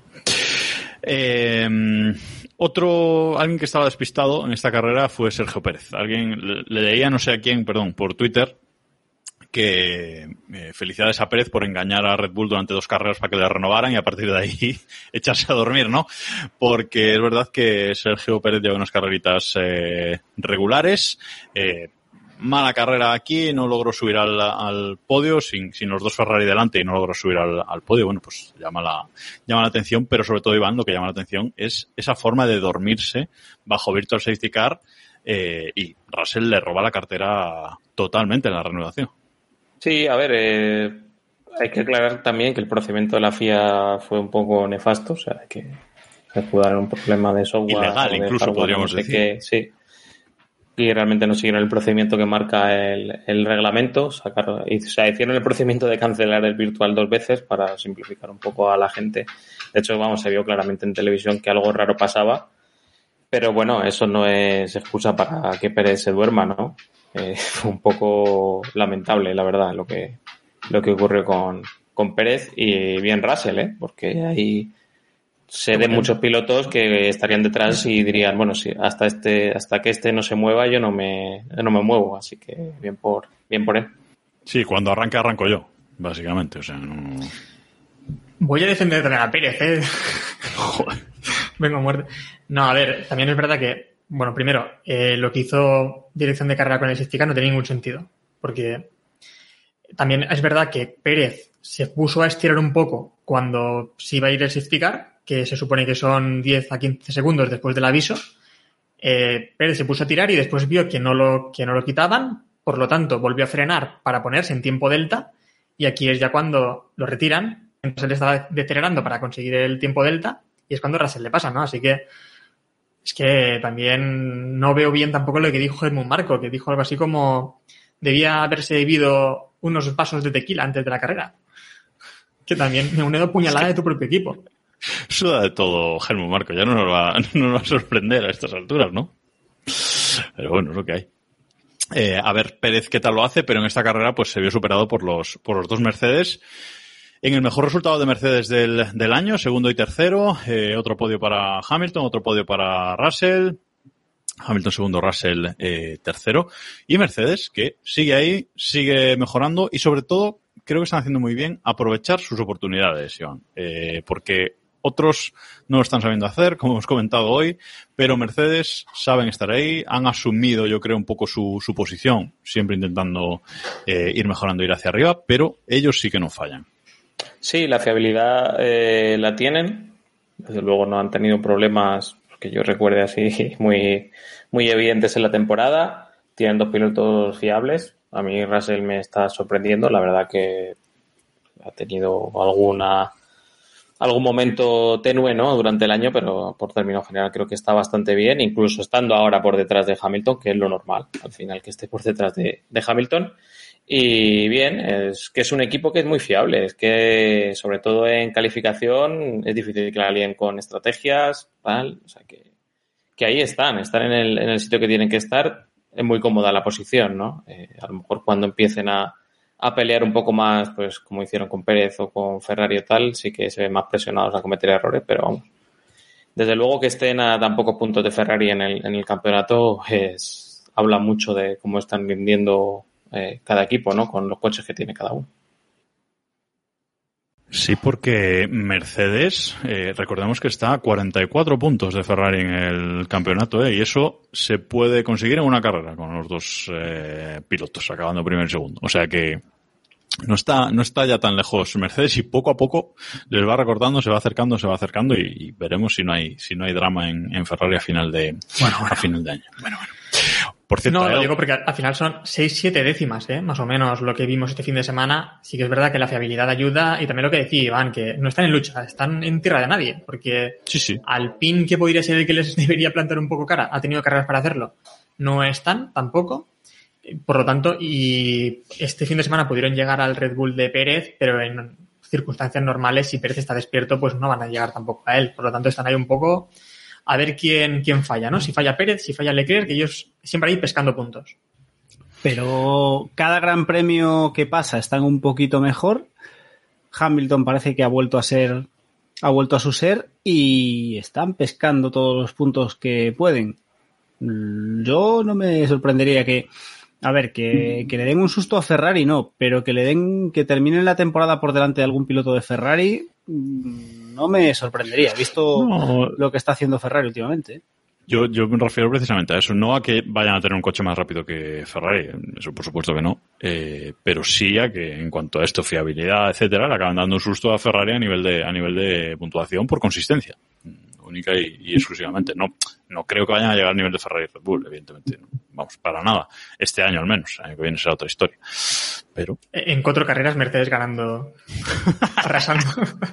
Alguien que estaba despistado en esta carrera fue Sergio Pérez. Alguien le leía, no sé a quién, por Twitter, que felicidades a Pérez por engañar a Red Bull durante 2 carreras para que le renovaran y a partir de ahí echarse a dormir, ¿no? Porque es verdad que Sergio Pérez lleva unas carreritas regulares, mala carrera aquí, no logró subir al podio sin los 2 Ferrari delante y no logró subir al podio. Bueno, pues llama la atención, pero sobre todo, Iván, lo que llama la atención es esa forma de dormirse bajo Virtual Safety Car, y Russell le roba la cartera totalmente en la reanudación. Sí, a ver, hay que aclarar también que el procedimiento de la FIA fue un poco nefasto, o sea, que se pudo dar un problema de software. Ilegal, incluso, hardware, podríamos decir. Sí. Y realmente no siguieron el procedimiento que marca el reglamento. Hicieron el procedimiento de cancelar el virtual 2 veces para simplificar un poco a la gente. De hecho, se vio claramente en televisión que algo raro pasaba. Pero bueno, eso no es excusa para que Pérez se duerma, ¿no? Fue un poco lamentable, la verdad, lo que ocurrió con Pérez, y bien Russell, porque ahí sé de muchos pilotos que estarían detrás y dirían, bueno, sí, hasta que este no se mueva yo no me muevo, así que bien por él. Sí, cuando arranco yo, básicamente, o sea, no... Voy a defender también a Pérez, Joder. Vengo a muerte. No, a ver, también es verdad que, bueno, primero, lo que hizo dirección de carrera con el safety car no tenía ningún sentido, porque también es verdad que Pérez se puso a estirar un poco cuando se iba a ir el safety car, que se supone que son 10 a 15 segundos después del aviso. Pérez se puso a tirar y después vio que no lo quitaban, por lo tanto volvió a frenar para ponerse en tiempo delta, y aquí es ya cuando lo retiran. Entonces él estaba decelerando para conseguir el tiempo delta y es cuando Russell le pasa, ¿no? Así que es que también no veo bien tampoco lo que dijo Helmut Marko, que dijo algo así como debía haberse bebido unos vasos de tequila antes de la carrera. Que también me une puñalada de tu propio equipo. Suda de todo Helmut Marko, ya no nos va a sorprender a estas alturas, ¿no? Pero bueno, es lo que hay. A ver Pérez qué tal lo hace, pero en esta carrera pues se vio superado por los 2 Mercedes. En el mejor resultado de Mercedes del año, segundo y tercero, otro podio para Hamilton, otro podio para Russell, Hamilton segundo, Russell tercero, y Mercedes que sigue ahí, sigue mejorando y sobre todo creo que están haciendo muy bien aprovechar sus oportunidades, Iván, porque Otros no lo están sabiendo hacer, como hemos comentado hoy, pero Mercedes saben estar ahí, han asumido, yo creo, un poco su posición, siempre intentando ir mejorando, ir hacia arriba, pero ellos sí que no fallan. Sí, la fiabilidad la tienen. Desde luego no han tenido problemas que yo recuerde así muy, muy evidentes en la temporada. Tienen 2 pilotos fiables. A mí Russell me está sorprendiendo. La verdad que ha tenido algún momento tenue, ¿no?, durante el año, pero por término general creo que está bastante bien, incluso estando ahora por detrás de Hamilton, que es lo normal, al final, que esté por detrás de Hamilton. Y bien, es que es un equipo que es muy fiable, es que sobre todo en calificación es difícil que la líen con estrategias, tal, o sea que ahí están en el sitio que tienen que estar. Es muy cómoda la posición, ¿no? A lo mejor cuando empiecen a pelear un poco más, pues como hicieron con Pérez o con Ferrari o tal, sí que se ven más presionados a cometer errores, pero vamos. Desde luego que estén a tan pocos puntos de Ferrari en el campeonato habla mucho de cómo están rindiendo cada equipo, ¿no?, con los coches que tiene cada uno. Sí, porque Mercedes, recordemos que está a 44 puntos de Ferrari en el campeonato, y eso se puede conseguir en una carrera con los dos pilotos, acabando primero y segundo. O sea que no está ya tan lejos Mercedes, y poco a poco les va recortando, se va acercando y veremos si no hay drama en Ferrari a final de año. Bueno. Por cierto, no, lo digo porque al final son 6-7 décimas, más o menos lo que vimos este fin de semana. Sí que es verdad que la fiabilidad ayuda, y también lo que decía Iván, que no están en lucha, están en tierra de nadie, porque sí. Alpine, que podría ser el que les debería plantar un poco cara, ha tenido carreras para hacerlo, no están tampoco. Por lo tanto, y este fin de semana pudieron llegar al Red Bull de Pérez, pero en circunstancias normales, si Pérez está despierto, pues no van a llegar tampoco a él. Por lo tanto, están ahí un poco a ver quién falla, ¿no? Si falla Pérez, si falla Leclerc, que ellos siempre ahí pescando puntos. Pero cada gran premio que pasa están un poquito mejor. Hamilton parece que ha vuelto a su ser y están pescando todos los puntos que pueden. Yo no me sorprendería que le den un susto a Ferrari, no, pero que terminen la temporada por delante de algún piloto de Ferrari, no me sorprendería, visto lo que está haciendo Ferrari últimamente. Yo me refiero precisamente a eso, no a que vayan a tener un coche más rápido que Ferrari, eso por supuesto que no, pero sí a que en cuanto a esto, fiabilidad, etcétera, le acaban dando un susto a Ferrari a nivel de puntuación por consistencia, única y exclusivamente. No creo que vayan a llegar al nivel de Ferrari y Red Bull, evidentemente, no. Vamos, para nada, este año al menos, el año que viene será otra historia, pero... En 4 carreras Mercedes ganando, arrasando.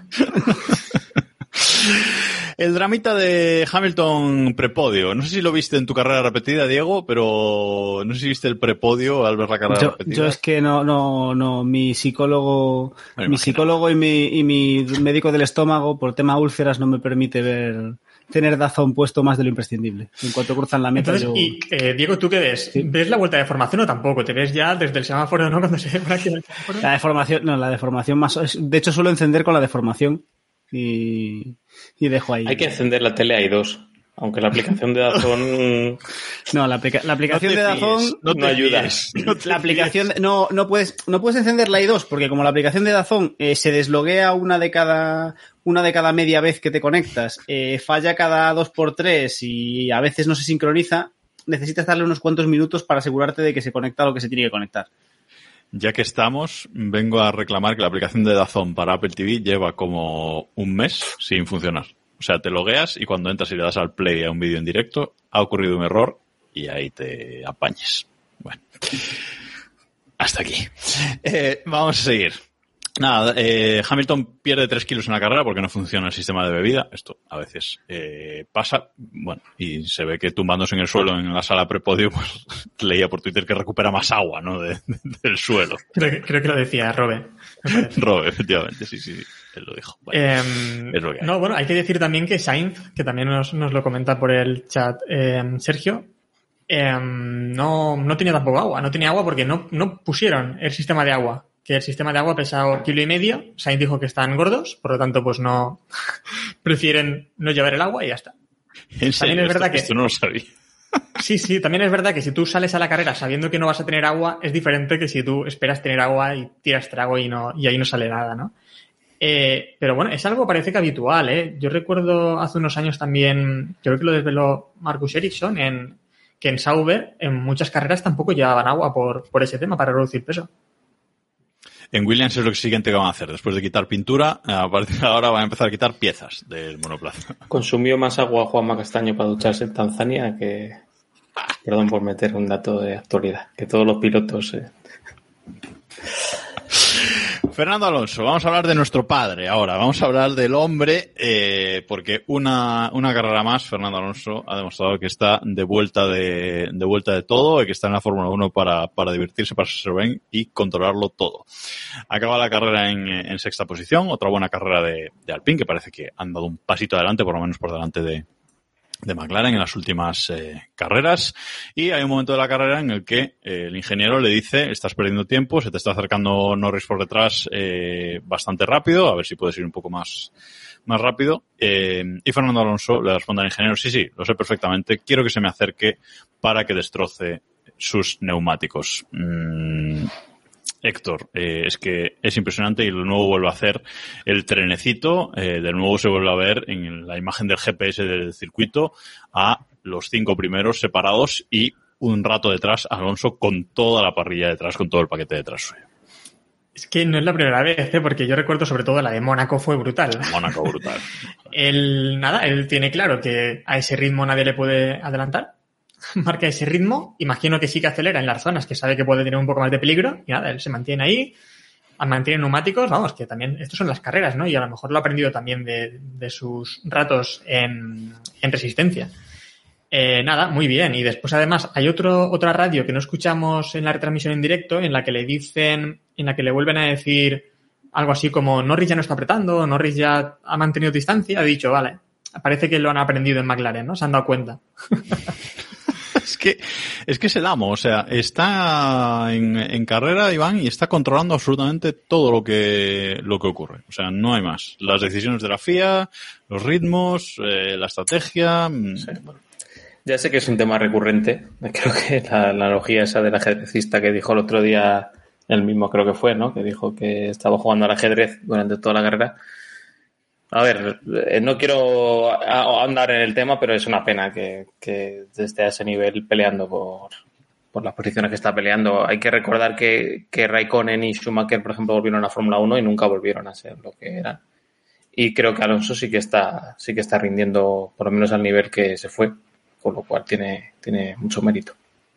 El dramita de Hamilton prepodio. No sé si lo viste en tu carrera repetida, Diego, pero no sé si viste el prepodio al ver la carrera repetida. Yo es que no. Mi psicólogo y mi médico del estómago, por tema úlceras, no me permite tener DAZN puesto más de lo imprescindible. En cuanto cruzan la meta, entonces, Diego, ¿tú qué ves? ¿Sí? ¿Ves la vuelta de formación o tampoco? ¿Te ves ya desde el semáforo, no? Cuando se ve por aquí el semáforo. La deformación más... De hecho, suelo encender con la deformación. Y dejo ahí. Hay que encender la tele a 2, aunque la aplicación de DAZN... No, la aplicación de DAZN no ayuda. La aplicación no puedes encender la i2 porque como la aplicación de DAZN se desloguea una de cada media vez que te conectas, falla cada 2x3 y a veces no se sincroniza, necesitas darle unos cuantos minutos para asegurarte de que se conecta lo que se tiene que conectar. Ya que estamos, vengo a reclamar que la aplicación de DAZN para Apple TV lleva como un mes sin funcionar. O sea, te logueas y cuando entras y le das al play a un vídeo en directo, ha ocurrido un error y ahí te apañes. Bueno, hasta aquí. Vamos a seguir. Nada, Hamilton pierde 3 kilos en la carrera porque no funciona el sistema de bebida. Esto a veces pasa. Bueno, y se ve que tumbándose en el suelo en la sala prepodio, pues leía por Twitter que recupera más agua, ¿no? Del suelo. Creo que lo decía Robe. Robe, efectivamente, sí. Él lo dijo. Bueno, es lo que hay. No, bueno, hay que decir también que Sainz, que también nos lo comenta por el chat Sergio, no tenía tampoco agua. No tenía agua porque no pusieron el sistema de agua. Que el sistema de agua pesa 1,5 kilos. Sainz dijo que están gordos, por lo tanto, pues no prefieren no llevar el agua y ya está. ¿En serio? También es verdad esto no lo sabía. Sí, también es verdad que si tú sales a la carrera sabiendo que no vas a tener agua, es diferente que si tú esperas tener agua y tiras trago y ahí no sale nada, ¿no? Pero bueno, es algo parece que habitual, ¿eh? Yo recuerdo hace unos años también, creo que lo desveló Marcus Ericsson, que en Sauber en muchas carreras tampoco llevaban agua por ese tema, para reducir peso. En Williams es lo siguiente que van a hacer. Después de quitar pintura, a partir de ahora van a empezar a quitar piezas del monoplaza. Consumió más agua Juanma Castaño para ducharse en Tanzania que... Perdón por meter un dato de actualidad, que todos los pilotos... Fernando Alonso, vamos a hablar de nuestro padre ahora. Vamos a hablar del hombre, porque una carrera más, Fernando Alonso ha demostrado que está de vuelta de todo y que está en la Fórmula 1 para divertirse, para ser bien y controlarlo todo. Acaba la carrera en sexta posición, otra buena carrera de Alpine, que parece que han dado un pasito adelante, por lo menos por delante de McLaren en las últimas carreras, y hay un momento de la carrera en el que el ingeniero le dice: estás perdiendo tiempo, se te está acercando Norris por detrás bastante rápido, a ver si puedes ir un poco más rápido, y Fernando Alonso le responde al ingeniero: sí, lo sé perfectamente, quiero que se me acerque para que destroce sus neumáticos. Héctor, es que es impresionante, y de nuevo vuelve a hacer el trenecito, de nuevo se vuelve a ver en la imagen del GPS del circuito a los 5 primeros separados y un rato detrás Alonso con toda la parrilla detrás, con todo el paquete detrás suyo. Es que no es la primera vez, porque yo recuerdo sobre todo la de Mónaco, fue brutal. Mónaco brutal. Él tiene claro que a ese ritmo nadie le puede adelantar. Marca ese ritmo, imagino que sí que acelera en las zonas que sabe que puede tener un poco más de peligro, y nada, él se mantiene ahí, mantiene neumáticos, vamos, que también, estos son las carreras, ¿no? Y a lo mejor lo ha aprendido también de sus ratos en resistencia. Nada, muy bien. Y después además hay otra radio que no escuchamos en la retransmisión en directo, en la que le vuelven a decir algo así como: Norris ya no está apretando, Norris ya ha mantenido distancia. Ha dicho, vale, parece que lo han aprendido en McLaren, ¿no? Se han dado cuenta. Es que es el amo, o sea, está en carrera, Iván, y está controlando absolutamente todo lo que ocurre. O sea, no hay más. Las decisiones de la FIA, los ritmos, la estrategia. Sí, bueno. Ya sé que es un tema recurrente. Creo que la analogía esa del ajedrecista que dijo el otro día, él mismo creo que fue, ¿no? Que dijo que estaba jugando al ajedrez durante toda la carrera. A ver, no quiero andar en el tema, pero es una pena que esté a ese nivel peleando por las posiciones que está peleando. Hay que recordar que Raikkonen y Schumacher, por ejemplo, volvieron a Fórmula 1 y nunca volvieron a ser lo que eran. Y creo que Alonso sí que está rindiendo por lo menos al nivel que se fue, con lo cual tiene mucho mérito.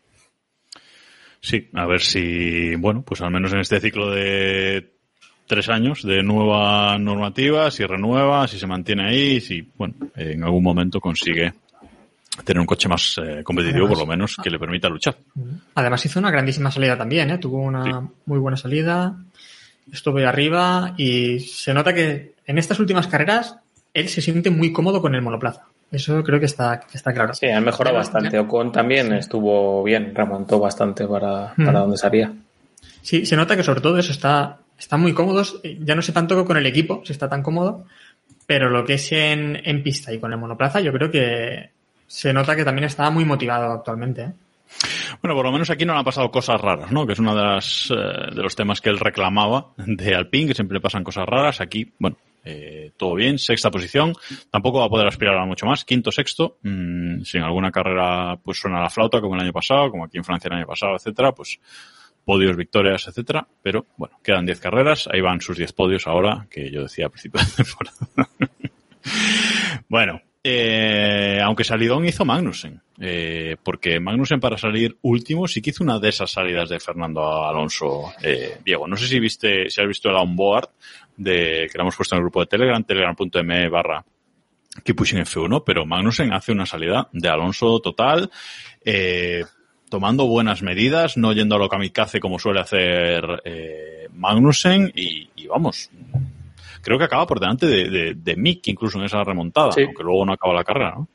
Sí, a ver si, bueno, pues al menos en este ciclo de 3 años de nueva normativa, si renueva, si se mantiene ahí, si, bueno, en algún momento consigue tener un coche más competitivo, por lo menos, que le permita luchar. Además hizo una grandísima salida también, tuvo una muy buena salida, estuvo ahí arriba, y se nota que en estas últimas carreras él se siente muy cómodo con el monoplaza. Eso creo que está claro. Sí, ha mejorado bastante. Ocon también estuvo bien, remontó bastante para donde salía. Sí, se nota que sobre todo eso están muy cómodos. Ya no sé tanto con el equipo, si está tan cómodo, pero lo que es en pista y con el monoplaza, yo creo que se nota que también está muy motivado actualmente. Bueno, por lo menos aquí no le han pasado cosas raras, ¿no? Que es uno de los temas que él reclamaba de Alpine, que siempre le pasan cosas raras. Aquí, bueno, todo bien, sexta posición, tampoco va a poder aspirar a mucho más, quinto, sexto, si en alguna carrera pues suena la flauta como el año pasado, como aquí en Francia el año pasado, etcétera, pues podios, victorias, etcétera, pero bueno, quedan 10 carreras, ahí van sus 10 podios ahora, que yo decía al principio de temporada. Bueno, aunque salidón hizo Magnussen, porque Magnussen para salir último sí que hizo una de esas salidas de Fernando Alonso, Diego. No sé si has visto el onboard que le hemos puesto en el grupo de Telegram, telegram.me/Keep Pushing F1, pero Magnussen hace una salida de Alonso total, tomando buenas medidas, no yendo a lo kamikaze como suele hacer Magnussen, y vamos, creo que acaba por delante de Mick incluso en esa remontada, sí, aunque luego no acaba la carrera, ¿no?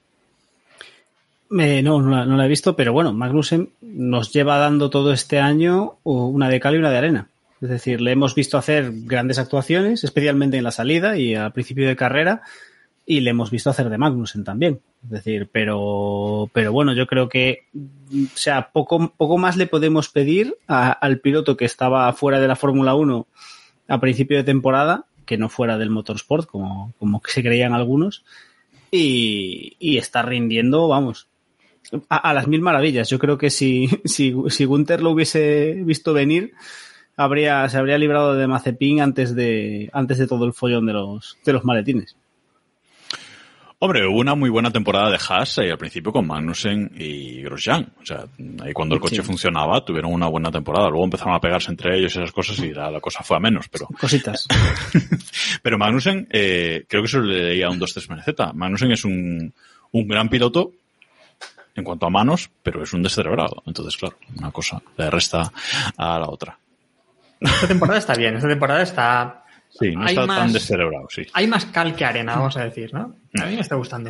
No la he visto, pero bueno, Magnussen nos lleva dando todo este año una de cal y una de arena. Es decir, le hemos visto hacer grandes actuaciones, especialmente en la salida y al principio de carrera, y le hemos visto hacer de Magnussen también. Es decir, pero bueno, yo creo que, o sea, poco más le podemos pedir al piloto que estaba fuera de la Fórmula 1 a principio de temporada que no fuera del motorsport, como que se creían algunos, y está rindiendo, vamos, a las mil maravillas. Yo creo que si Gunther lo hubiese visto venir, se habría librado de Mazepin antes de todo el follón de los maletines. Hombre, hubo una muy buena temporada de Haas ahí al principio con Magnussen y Grosjean. O sea, ahí cuando el coche funcionaba tuvieron una buena temporada. Luego empezaron a pegarse entre ellos y esas cosas y la cosa fue a menos. Pero cositas. Pero Magnussen, creo que eso le leía un 2-3 MZ. Magnussen es un gran piloto en cuanto a manos, pero es un descerebrado. Entonces, claro, una cosa le resta a la otra. Esta temporada está bien, esta temporada está... Sí, no está tan descerebrado, sí. Hay más cal que arena, vamos a decir, ¿no? A mí me está gustando.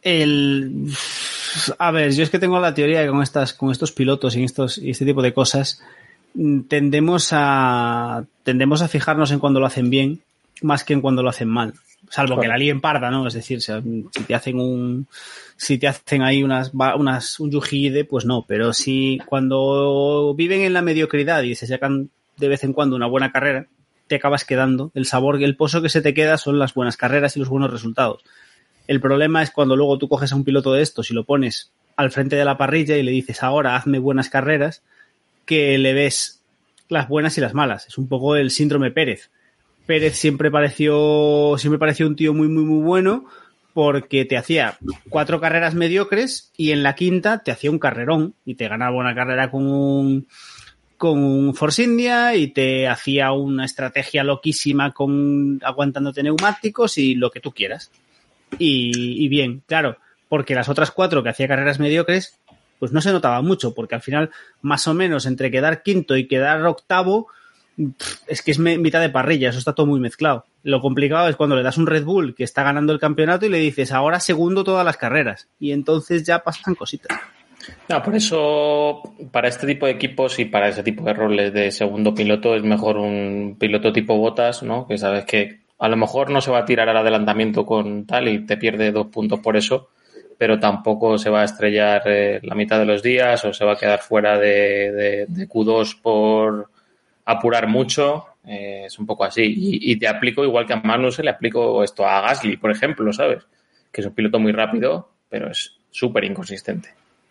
A ver, yo es que tengo la teoría que con estos pilotos y este tipo de cosas tendemos a fijarnos en cuando lo hacen bien más que en cuando lo hacen mal. Salvo que la líen parda, ¿no? Es decir, si te hacen ahí un Yuji, pues no. Pero si cuando viven en la mediocridad y se sacan de vez en cuando una buena carrera, te acabas quedando. El sabor, el pozo que se te queda son las buenas carreras y los buenos resultados. El problema es cuando luego tú coges a un piloto de estos y lo pones al frente de la parrilla y le dices, ahora hazme buenas carreras, que le ves las buenas y las malas. Es un poco el síndrome Pérez. Pérez siempre pareció un tío muy, muy, muy bueno porque te hacía 4 carreras mediocres y en la quinta te hacía un carrerón y te ganaba una carrera con un Force India y te hacía una estrategia loquísima aguantándote neumáticos y lo que tú quieras. Y bien, claro, porque las otras 4 que hacía carreras mediocres, pues no se notaba mucho, porque al final, más o menos, entre quedar quinto y quedar octavo, es que es mitad de parrilla, eso está todo muy mezclado. Lo complicado es cuando le das un Red Bull que está ganando el campeonato y le dices, ahora segundo todas las carreras. Y entonces ya pasan cositas. No, por eso, para este tipo de equipos y para ese tipo de roles de segundo piloto, es mejor un piloto tipo Bottas, ¿no? Que sabes que a lo mejor no se va a tirar al adelantamiento con tal y te pierde 2 puntos por eso, pero tampoco se va a estrellar la mitad de los días o se va a quedar fuera de Q2 por apurar mucho. Es un poco así. Y te aplico, igual que a Magnussen, le aplico esto a Gasly, por ejemplo, ¿sabes? Que es un piloto muy rápido, pero es súper inconsistente.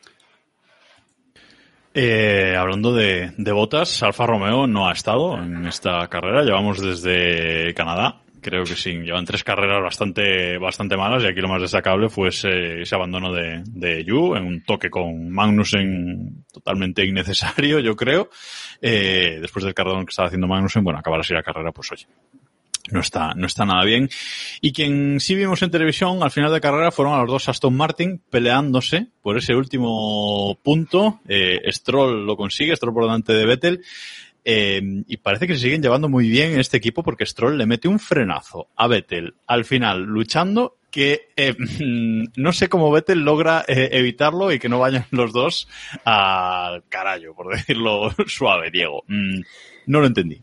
Hablando de Bottas, Alfa Romeo no ha estado en esta carrera. Llevamos desde Canadá. Creo que sí, llevan 3 carreras bastante malas y aquí lo más destacable fue ese abandono de Yu en un toque con Magnussen totalmente innecesario, yo creo. Después del carrerón que estaba haciendo Magnussen, bueno, acabar así la carrera, pues oye, no está nada bien. Y quien sí vimos en televisión al final de carrera fueron a los 2 Aston Martin peleándose por ese último punto. Stroll lo consigue, Stroll por delante de Vettel. Y parece que se siguen llevando muy bien en este equipo porque Stroll le mete un frenazo a Vettel al final luchando que no sé cómo Vettel logra evitarlo y que no vayan los dos al carajo, por decirlo suave, Diego. No lo entendí.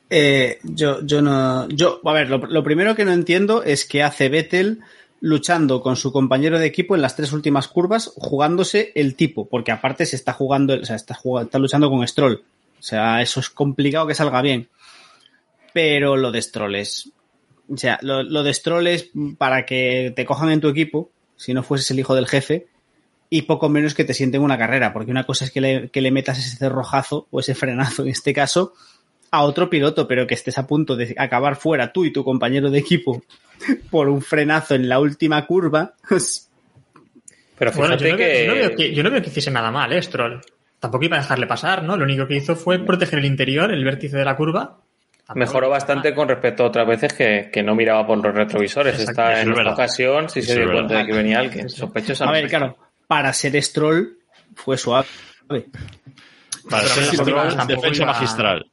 A ver, lo primero que no entiendo es qué hace Vettel luchando con su compañero de equipo en las 3 últimas curvas jugándose el tipo, porque aparte se está jugando, o sea, está luchando con Stroll. O sea, eso es complicado que salga bien. Pero lo de Stroll es... O sea, lo de Stroll es para que te cojan en tu equipo, si no fueses el hijo del jefe, y poco menos que te sienten una carrera. Porque una cosa es que le metas ese cerrojazo, o ese frenazo en este caso, a otro piloto, pero que estés a punto de acabar fuera tú y tu compañero de equipo por un frenazo en la última curva. Pero fíjate bueno, yo no veo que hiciese nada mal, Stroll. Tampoco iba a dejarle pasar, ¿no? Lo único que hizo fue proteger el interior, el vértice de la curva. Mejoró bastante con respecto a otras veces que no miraba por los retrovisores. Esta ocasión sí se dio cuenta de que venía alguien. Sospechosamente. A ver, claro, para ser Stroll fue suave. Para ser Stroll, defensa magistral.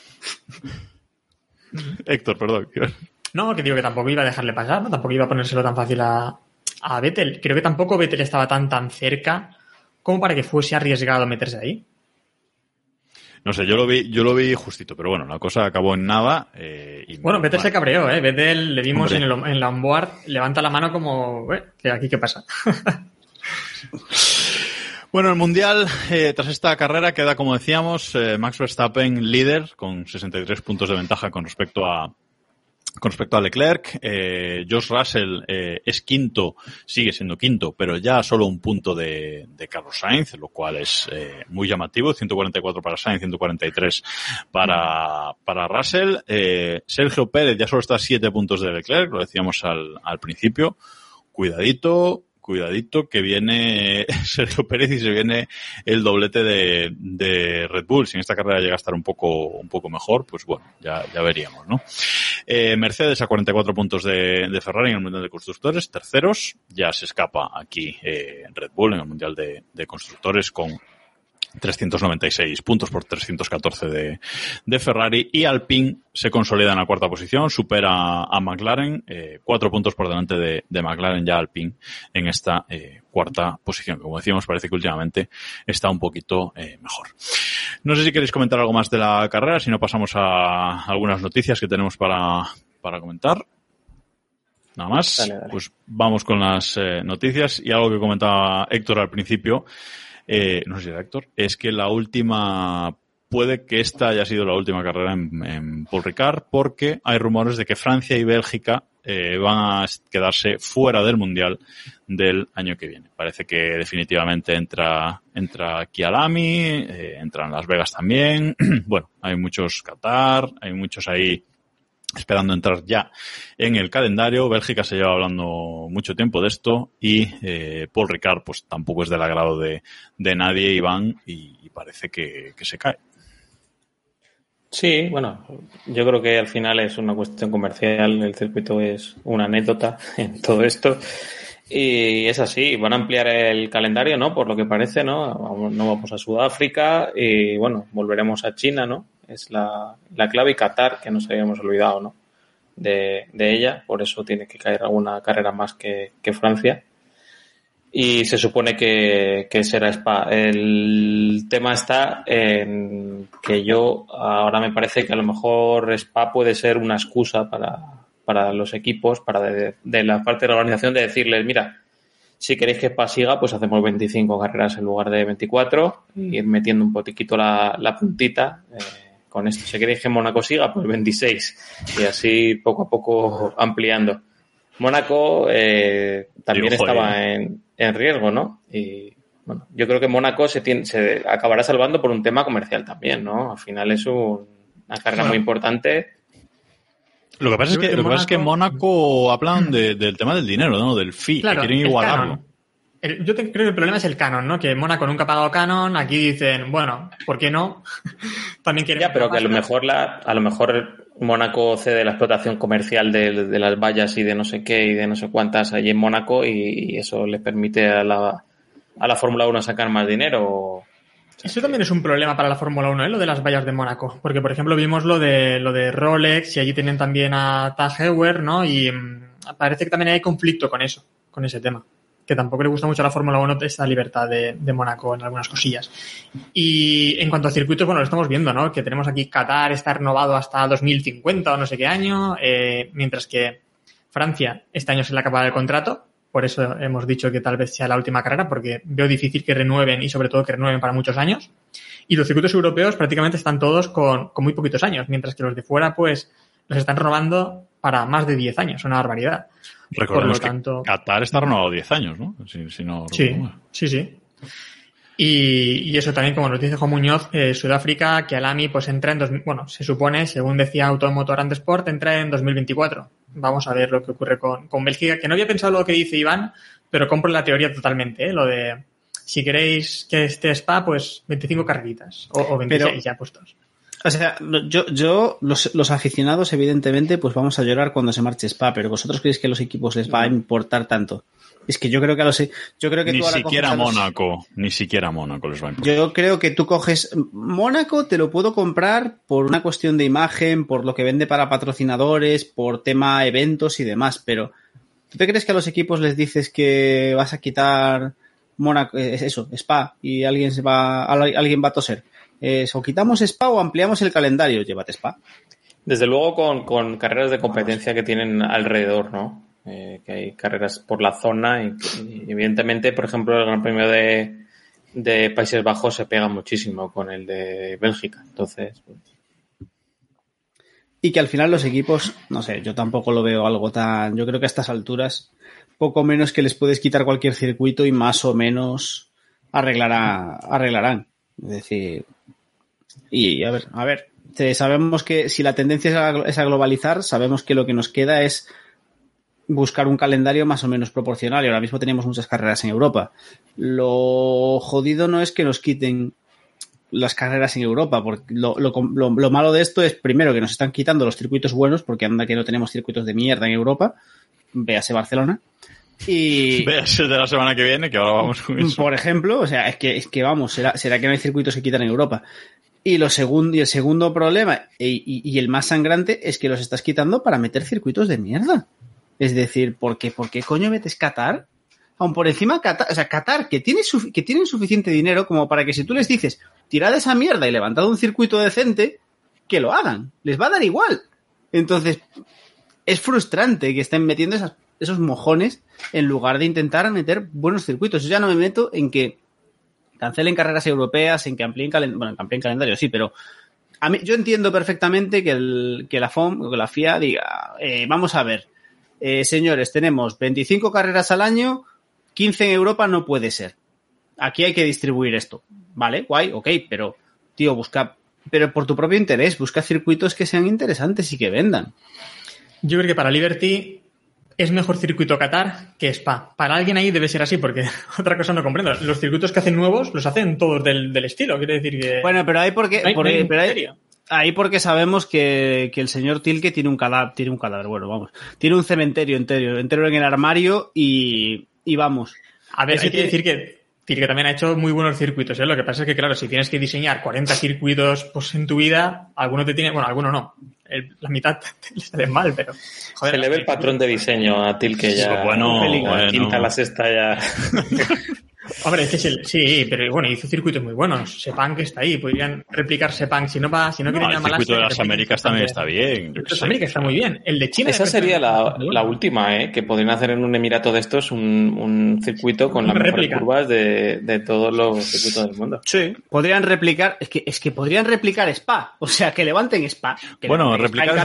Héctor, perdón. No, que digo que tampoco iba a dejarle pasar, ¿no? Tampoco iba a ponérselo tan fácil a Vettel. Creo que tampoco Vettel estaba tan cerca como para que fuese arriesgado meterse ahí. No sé, yo lo vi justito, pero bueno, la cosa acabó en nada. Bueno, Vettel se cabreó, ¿eh? Vettel le vimos en la onboard, levanta la mano como, ¿que aquí qué pasa? Bueno, el Mundial, tras esta carrera, queda, como decíamos, Max Verstappen líder con 63 puntos de ventaja con respecto a Con respecto a Leclerc, George Russell es quinto, sigue siendo quinto, pero ya solo un punto de Carlos Sainz, lo cual es muy llamativo. 144 para Sainz, 143 para Russell. Sergio Pérez ya solo está a 7 puntos de Leclerc, lo decíamos al principio. Cuidadito, que viene Sergio Pérez y se viene el doblete de Red Bull. Si en esta carrera llega a estar un poco mejor, pues bueno, ya veríamos, ¿no? Mercedes a 44 puntos de Ferrari en el Mundial de Constructores, terceros. Ya se escapa aquí Red Bull en el Mundial de Constructores con 396 puntos por 314 de Ferrari, y Alpine se consolida en la cuarta posición, supera a McLaren, 4 puntos por delante de McLaren ya Alpine en esta cuarta posición. Como decíamos, parece que últimamente está un poquito mejor. No sé si queréis comentar algo más de la carrera, si no pasamos a algunas noticias que tenemos para comentar. Nada más. Dale. Pues vamos con las noticias, y algo que comentaba Héctor al principio, no sé si era Héctor, es que puede que esta haya sido la última carrera en Paul Ricard, porque hay rumores de que Francia y Bélgica van a quedarse fuera del Mundial del año que viene. Parece que definitivamente entra Kyalami, entran Las Vegas también. Bueno, hay muchos Qatar, hay muchos ahí esperando entrar ya en el calendario. Bélgica se lleva hablando mucho tiempo de esto, y Paul Ricard pues tampoco es del agrado de nadie, Iván, y parece que se cae. Sí, bueno, yo creo que al final es una cuestión comercial, el circuito es una anécdota en todo esto, y es así. Van a ampliar el calendario, ¿no? Por lo que parece, ¿no? No vamos a Sudáfrica y, bueno, volveremos a China, ¿no? Es la clave, y Qatar, que nos habíamos olvidado, ¿no? De ella, por eso tiene que caer alguna carrera más que Francia. Y se supone que será Spa. El tema está en que ahora me parece que a lo mejor Spa puede ser una excusa para los equipos, para de la parte de la organización, de decirles, mira, si queréis que Spa siga, pues hacemos 25 carreras en lugar de 24, y ir metiendo un poquito la puntita con esto. Si queréis que Mónaco siga, pues 26, y así poco a poco ampliando. Mónaco también estaba en riesgo, ¿no? Y bueno, yo creo que Mónaco se acabará salvando por un tema comercial también, ¿no? Al final es una carrera muy importante. Lo que pasa es que Mónaco hablan del tema del dinero, ¿no? Del fee, claro, que quieren igualarlo. Yo creo que el problema es el canon, ¿no? Que Mónaco nunca ha pagado canon. Aquí dicen, bueno, ¿por qué no? También quieren. Ya, pero que a lo mejor Mónaco cede la explotación comercial de las vallas y de no sé qué y de no sé cuántas allí en Mónaco, y eso les permite a la Fórmula 1 sacar más dinero. Eso también es un problema para la Fórmula 1, lo de las vallas de Mónaco. Porque, por ejemplo, vimos lo de Rolex, y allí tienen también a Tag Heuer, ¿no? Y parece que también hay conflicto con ese tema. Que tampoco le gusta mucho a la Fórmula 1 esta libertad de Mónaco en algunas cosillas. Y en cuanto a circuitos, bueno, lo estamos viendo, ¿no? Que tenemos aquí Qatar, está renovado hasta 2050 o no sé qué año, mientras que Francia este año se le acaba el contrato. Por eso hemos dicho que tal vez sea la última carrera, porque veo difícil que renueven, y sobre todo que renueven para muchos años. Y los circuitos europeos prácticamente están todos con muy poquitos años, mientras que los de fuera, pues, los están renovando para más de 10 años, una barbaridad. Recordemos que Qatar está renovado 10 años, ¿no? Sí. Y eso también, como nos dice Juan Muñoz, Sudáfrica, Kyalami, pues entra se supone, según decía Automotor and Sport, entra en 2024. Vamos a ver lo que ocurre con Bélgica, que no había pensado lo que dice Iván, pero compro la teoría totalmente, lo de, si queréis que esté Spa, pues 25 carreritas, o 26 pero, ya puestos. O sea, los aficionados, evidentemente, pues vamos a llorar cuando se marche Spa, pero ¿vosotros creéis que a los equipos les va a importar tanto? Es que yo creo que ni siquiera Mónaco les va a importar. Yo creo que tú coges Mónaco, te lo puedo comprar por una cuestión de imagen, por lo que vende para patrocinadores, por tema eventos y demás, pero ¿tú te crees que a los equipos les dices que vas a quitar Mónaco, Spa, y alguien va a toser? O quitamos Spa o ampliamos el calendario, llévate Spa. Desde luego con carreras de competencia que tienen alrededor, ¿no? Que hay carreras por la zona y evidentemente, por ejemplo, el Gran Premio de Países Bajos se pega muchísimo con el de Bélgica. Entonces, y que al final los equipos, no sé, yo tampoco lo veo algo tan... Yo creo que a estas alturas, poco menos que les puedes quitar cualquier circuito y más o menos arreglarán. Es decir, y a ver, sabemos que si la tendencia es a globalizar, sabemos que lo que nos queda es buscar un calendario más o menos proporcional y ahora mismo tenemos muchas carreras en Europa. Lo jodido no es que nos quiten las carreras en Europa, porque lo malo de esto es, primero, que nos están quitando los circuitos buenos, porque anda que no tenemos circuitos de mierda en Europa, véase Barcelona, y véase de la semana que viene, que ahora vamos con eso. Por ejemplo, o sea, es que vamos, será que no hay circuitos que quitan en Europa. Y el segundo problema, y el más sangrante, es que los estás quitando para meter circuitos de mierda. Es decir, ¿por qué coño metes Qatar? Aún por encima Qatar, o sea, Qatar, que tienen suficiente dinero como para que si tú les dices, tirad esa mierda y levantad un circuito decente, que lo hagan. Les va a dar igual. Entonces, es frustrante que estén metiendo esos mojones en lugar de intentar meter buenos circuitos. Yo ya no me meto en que cancelen carreras europeas, en que amplíen calendario, sí, pero a mí, yo entiendo perfectamente que la FOM o que la FIA diga, vamos a ver, señores, tenemos 25 carreras al año, 15 en Europa no puede ser. Aquí hay que distribuir esto. Vale, guay, ok, pero, tío, pero por tu propio interés, busca circuitos que sean interesantes y que vendan. Yo creo que para Liberty es mejor circuito Qatar que Spa. Para alguien ahí debe ser así, porque otra cosa no comprendo. Los circuitos que hacen nuevos los hacen todos del estilo. Quiere decir que... Bueno, pero ahí porque sabemos que el señor Tilke tiene un cadáver, bueno, vamos. Tiene un cementerio entero en el armario y vamos. A ver, hay que decir que Tilke también ha hecho muy buenos circuitos, ¿eh? Lo que pasa es que, claro, si tienes que diseñar 40 circuitos pues en tu vida, alguno te tiene... Bueno, alguno no. La mitad le sale mal, pero... Joder, se le ve el patrón de diseño a Tilke ya. Bueno, la quinta, la sexta ya... Hombre, es que sí, pero bueno, hizo circuitos muy buenos. Sepang que está ahí, podrían replicar Sepang. Si no quieren el circuito de las Américas también está bien. El circuito de las Américas está muy bien. El de China... Esa sería la última, que podrían hacer en un emirato de estos un circuito con las mejores curvas de todos los circuitos del mundo. Sí, podrían replicar... Es que podrían replicar Spa. O sea, que levanten Spa. Bueno, replicar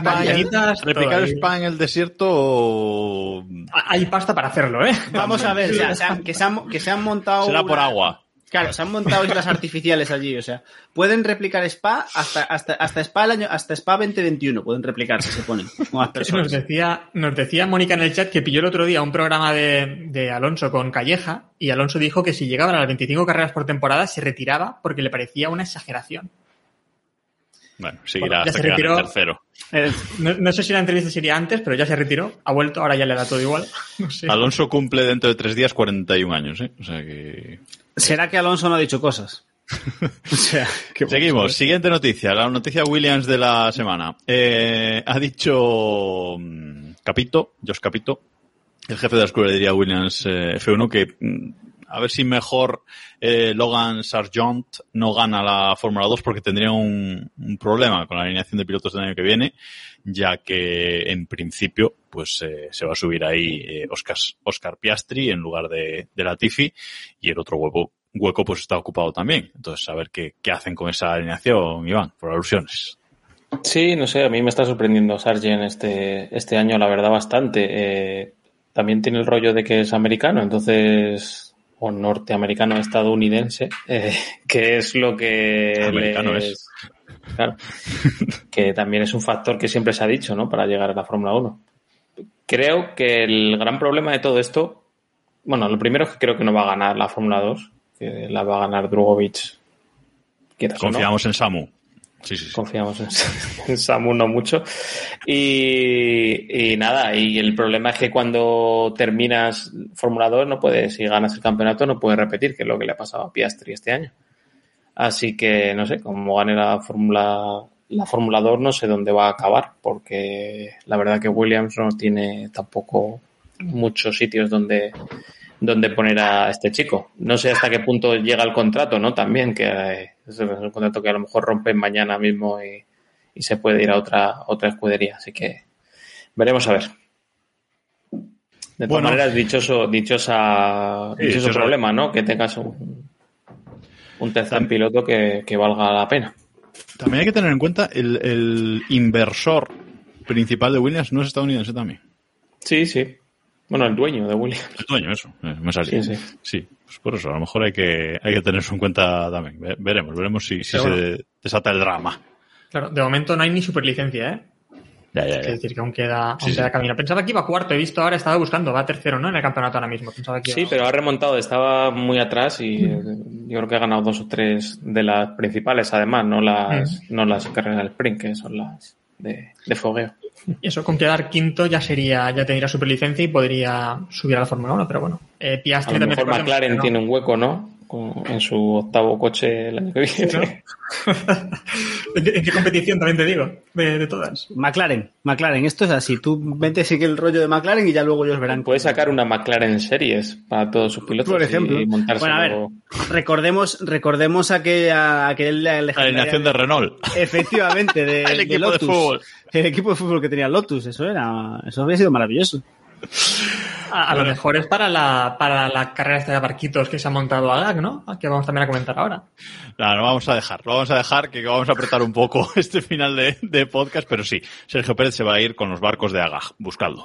Spa en el desierto... Hay pasta para hacerlo, ¿eh? Vamos a ver, que se han montado... Será por agua. Claro, se han montado islas artificiales allí, o sea, pueden replicar Spa hasta Spa 2021, pueden replicar si se ponen. Nos decía Mónica en el chat que pilló el otro día un programa de Alonso con Calleja y Alonso dijo que si llegaban a las 25 carreras por temporada se retiraba porque le parecía una exageración. Bueno, seguirá hasta que gane tercero. No sé si la entrevista sería antes, pero ya se retiró, ha vuelto, ahora ya le da todo igual. No sé. Alonso cumple dentro de 3 días 41 años, ¿eh? O sea que... ¿Será que Alonso no ha dicho cosas? O sea, seguimos. Siguiente noticia, la noticia Williams de la semana. Ha dicho Josh Capito, el jefe de la escudería Williams F1, que a ver si mejor Logan Sargent no gana la Fórmula 2 porque tendría un problema con la alineación de pilotos del año que viene, ya que en principio pues se va a subir ahí Oscar Piastri en lugar de Latifi y el otro hueco pues está ocupado también. Entonces a ver qué hacen con esa alineación, Iván, por alusiones. Sí, no sé, a mí me está sorprendiendo Sargent este año, la verdad, bastante. También tiene el rollo de que es americano, entonces... o norteamericano estadounidense, que es lo que... Americano es. Claro, que también es un factor que siempre se ha dicho, ¿no?, para llegar a la Fórmula 1. Creo que el gran problema de todo esto, bueno, lo primero es que creo que no va a ganar la Fórmula 2, que la va a ganar Drugovich. Confiamos en Samu. Sí. Confiamos en Samu no mucho. Y nada, y el problema es que cuando terminas Fórmula 2 no puedes, si ganas el campeonato no puedes repetir, que es lo que le ha pasado a Piastri este año. Así que, no sé, como gane la Fórmula 2 no sé dónde va a acabar, porque la verdad que Williams no tiene tampoco muchos sitios donde poner a este chico. No sé hasta qué punto llega el contrato, ¿no? También, que es un contrato que a lo mejor rompen mañana mismo y se puede ir a otra escudería. Así que veremos a ver. De todas maneras, dichoso problema, ¿no? Que tengas un tercer piloto que valga la pena. También hay que tener en cuenta el inversor principal de Williams no es estadounidense también. Sí. Bueno, el dueño de Williams. El dueño, eso. Me salía. Sí. Pues por eso, a lo mejor hay que tener eso en cuenta también. Veremos si se desata el drama. Claro, de momento no hay ni superlicencia, ¿eh? Ya. Es decir, que aún queda camino. Pensaba que iba cuarto, he visto ahora, estaba buscando, va tercero, ¿no? En el campeonato ahora mismo. Pensaba que pero ha remontado, estaba muy atrás y yo creo que ha ganado 2 o 3 de las principales, además, no las carreras del sprint, que son las de fogueo. Y eso, con quedar quinto ya tendría superlicencia y podría subir a la Fórmula 1, pero bueno. Piastri a lo también. mejor McLaren tiene un hueco, ¿no? En su octavo coche el año que viene. ¿No? ¿En qué competición también te digo? De todas. McLaren, esto es así. Tú vente sigue el rollo de McLaren y ya luego ellos verán. Puedes sacar una McLaren Series para todos sus pilotos. Por ejemplo. Y montárselo. Bueno, a ver, recordemos aquel la alineación de Renault. Efectivamente, el equipo Lotus. de fútbol. El equipo de fútbol que tenía Lotus, eso habría sido maravilloso. A lo mejor es para la carrera esta de barquitos que se ha montado AGAC, ¿no? Que vamos también a comentar ahora. No, lo vamos a dejar, que vamos a apretar un poco este final de podcast, pero sí, Sergio Pérez se va a ir con los barcos de AGAC, buscadlo.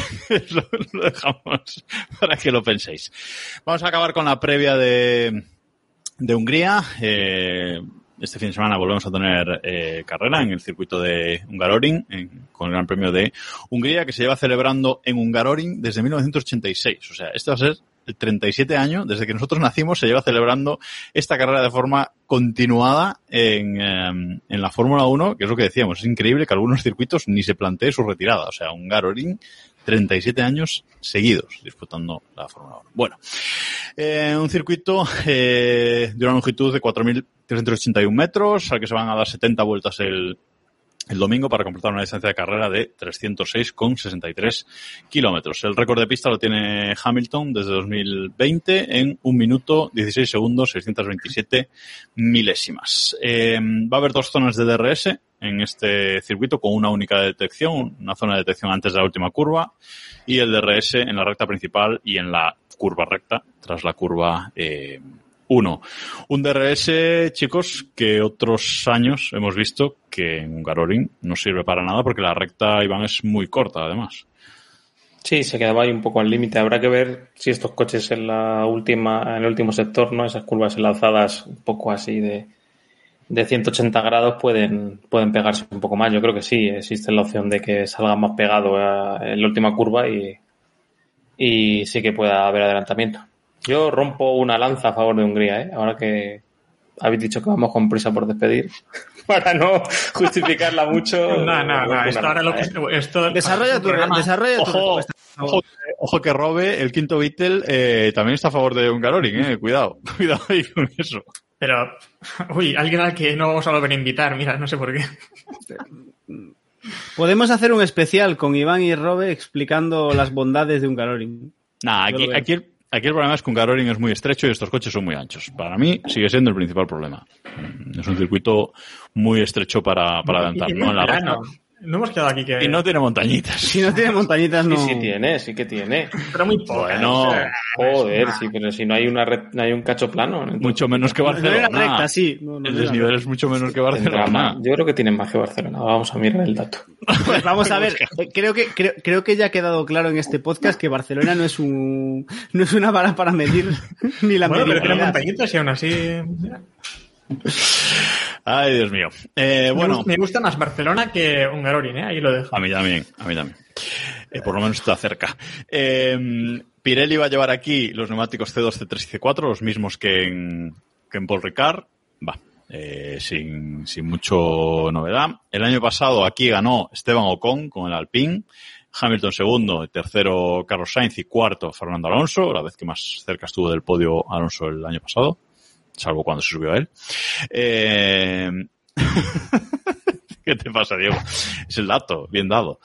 lo dejamos para que lo penséis. Vamos a acabar con la previa de Hungría. Este fin de semana volvemos a tener carrera en el circuito de Hungaroring, con el Gran Premio de Hungría, que se lleva celebrando en Hungaroring desde 1986. O sea, este va a ser el 37 año, desde que nosotros nacimos, se lleva celebrando esta carrera de forma continuada en la Fórmula 1, que es lo que decíamos. Es increíble que algunos circuitos ni se plantee su retirada. O sea, Hungaroring, 37 años seguidos disputando la Fórmula 1. Bueno, un circuito de una longitud de 4.381 metros, al que se van a dar 70 vueltas el domingo para completar una distancia de carrera de 306,63 kilómetros. El récord de pista lo tiene Hamilton desde 2020 en 1 minuto 16 segundos 627 milésimas. Va a haber 2 zonas de DRS en este circuito con una única detección, una zona de detección antes de la última curva y el DRS en la recta principal y en la curva recta tras la curva 1. Un DRS, chicos, que otros años hemos visto que en Hungaroring no sirve para nada porque la recta, Iván, es muy corta, además. Sí, se quedaba ahí un poco al límite. Habrá que ver si estos coches en el último sector, ¿no? Esas curvas enlazadas un poco así de 180 grados pueden pegarse un poco más. Yo creo que sí, existe la opción de que salga más pegado en la última curva y sí que pueda haber adelantamiento. Yo rompo una lanza a favor de Hungría, ahora que habéis dicho que vamos con prisa por despedir, para no justificarla mucho. No, esto desarrolla tu respuesta. Ojo que Robe, el quinto Beatle, también está a favor de Hungaroring, cuidado ahí con eso. Pero, alguien al que no vamos a volver a invitar, mira, no sé por qué. Podemos hacer un especial con Iván y Robe explicando las bondades de Hungaroring. Aquí el problema es que Hungaroring es muy estrecho y estos coches son muy anchos. Para mí sigue siendo el principal problema. Es un circuito muy estrecho para adelantar, ¿no? En la recta. No hemos quedado aquí que... Y no tiene montañitas. Si no tiene montañitas, no... Sí que tiene. Pero muy poco. Bueno, joder, sí, pero si no hay un cacho plano. Entonces... Mucho menos que Barcelona. No era recta, sí. El desnivel es mucho menos que Barcelona. Yo creo que tienen más que Barcelona. Vamos a mirar el dato. Pues vamos a ver. Creo que ya ha quedado claro en este podcast que Barcelona no es una vara para medir ni la medida. Pero tiene montañitas y aún así... Ay, Dios mío. Bueno, me gusta más Barcelona que Hungaroring, ahí lo dejo. A mí también. Por lo menos está cerca. Pirelli va a llevar aquí los neumáticos C2, C3 y C4, los mismos que en Paul Ricard. Sin mucho novedad. El año pasado aquí ganó Esteban Ocon con el Alpine, Hamilton segundo, tercero Carlos Sainz y cuarto Fernando Alonso, la vez que más cerca estuvo del podio Alonso el año pasado, salvo cuando se subió a él. ¿Qué te pasa, Diego? Es el dato, bien dado.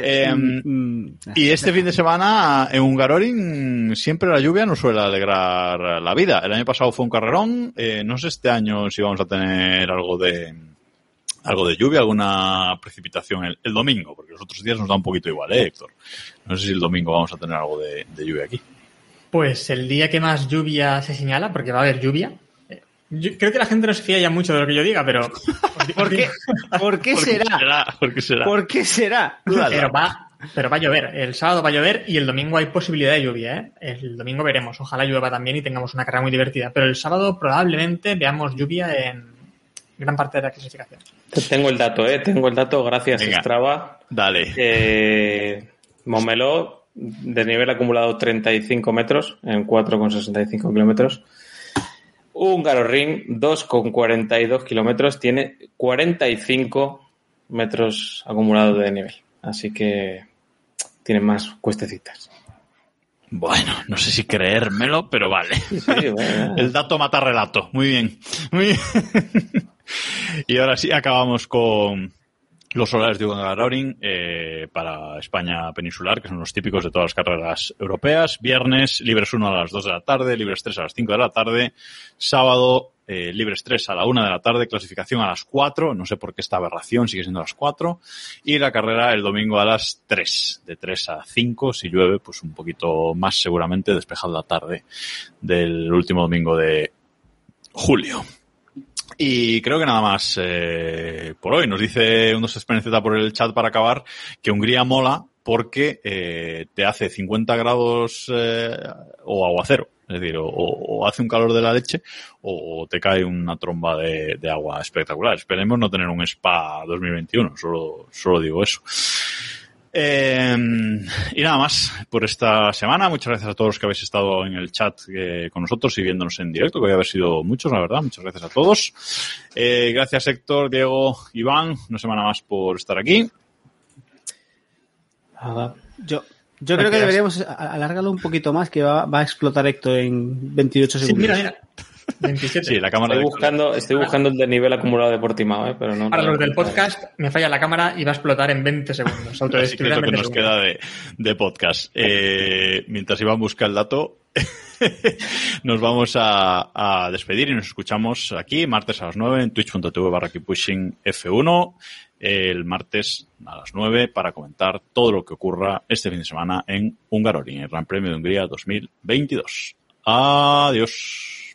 Y este fin de semana en Hungaroring siempre la lluvia nos suele alegrar la vida. El año pasado fue un carrerón. No sé este año si vamos a tener algo de lluvia, alguna precipitación el domingo, porque los otros días nos da un poquito igual, Héctor. No sé si el domingo vamos a tener algo de lluvia aquí. Pues el día que más lluvia se señala, porque va a haber lluvia, Yo creo que la gente no se fía ya mucho de lo que yo diga, pero... ¿Por qué? ¿Por qué será? ¿Por qué será? ¿Por qué será? Pero va a llover. El sábado va a llover y el domingo hay posibilidad de lluvia, ¿eh? El domingo veremos. Ojalá llueva también y tengamos una carrera muy divertida. Pero el sábado probablemente veamos lluvia en gran parte de la clasificación. Tengo el dato, gracias. Venga, Strava. Dale. Montmeló, de nivel acumulado 35 metros en 4,65 kilómetros. Hungaroring, 2,42 kilómetros, tiene 45 metros acumulados de nivel. Así que tiene más cuestecitas. Bueno, no sé si creérmelo, pero vale. Sí, bueno. El dato mata relato. Muy bien. Muy bien. Y ahora sí, acabamos con los horarios de Hungaroring para España peninsular, que son los típicos de todas las carreras europeas. Viernes, libres 1 a las 2 de la tarde, libres 3 a las 5 de la tarde. Sábado, libres 3 a la 1 de la tarde, clasificación a las 4. No sé por qué esta aberración sigue siendo a las 4. Y la carrera el domingo a las 3. De 3 a 5, si llueve, pues un poquito más seguramente, despejado la tarde del último domingo de julio. Y creo que nada más por hoy. Nos dice un 2SPNZ por el chat para acabar que Hungría mola porque te hace 50 grados o aguacero. Es decir, o hace un calor de la leche o te cae una tromba de agua espectacular. Esperemos no tener un Spa 2021, solo digo eso. Y nada más por esta semana. Muchas gracias a todos los que habéis estado en el chat con nosotros y viéndonos en directo, que hoy haber sido muchos, la verdad. Muchas gracias a todos. Gracias Héctor, Diego, Iván, una semana más por estar aquí. Yo creo que deberíamos alargarlo un poquito más, que va a explotar Héctor en 28 segundos. Sí, mira. 27. Sí, la cámara Estoy buscando el de nivel acumulado de Portimao, pero no. Para los del podcast, me falla la cámara y va a explotar en 20 segundos. Autodestruir en 20 que nos queda de podcast. Mientras Iván busca el dato, nos vamos a despedir y nos escuchamos aquí martes a las 9 en twitch.tv/keeppushingf1 el martes a las 9 para comentar todo lo que ocurra este fin de semana en Hungaroring, el Gran Premio de Hungría 2022. Adiós.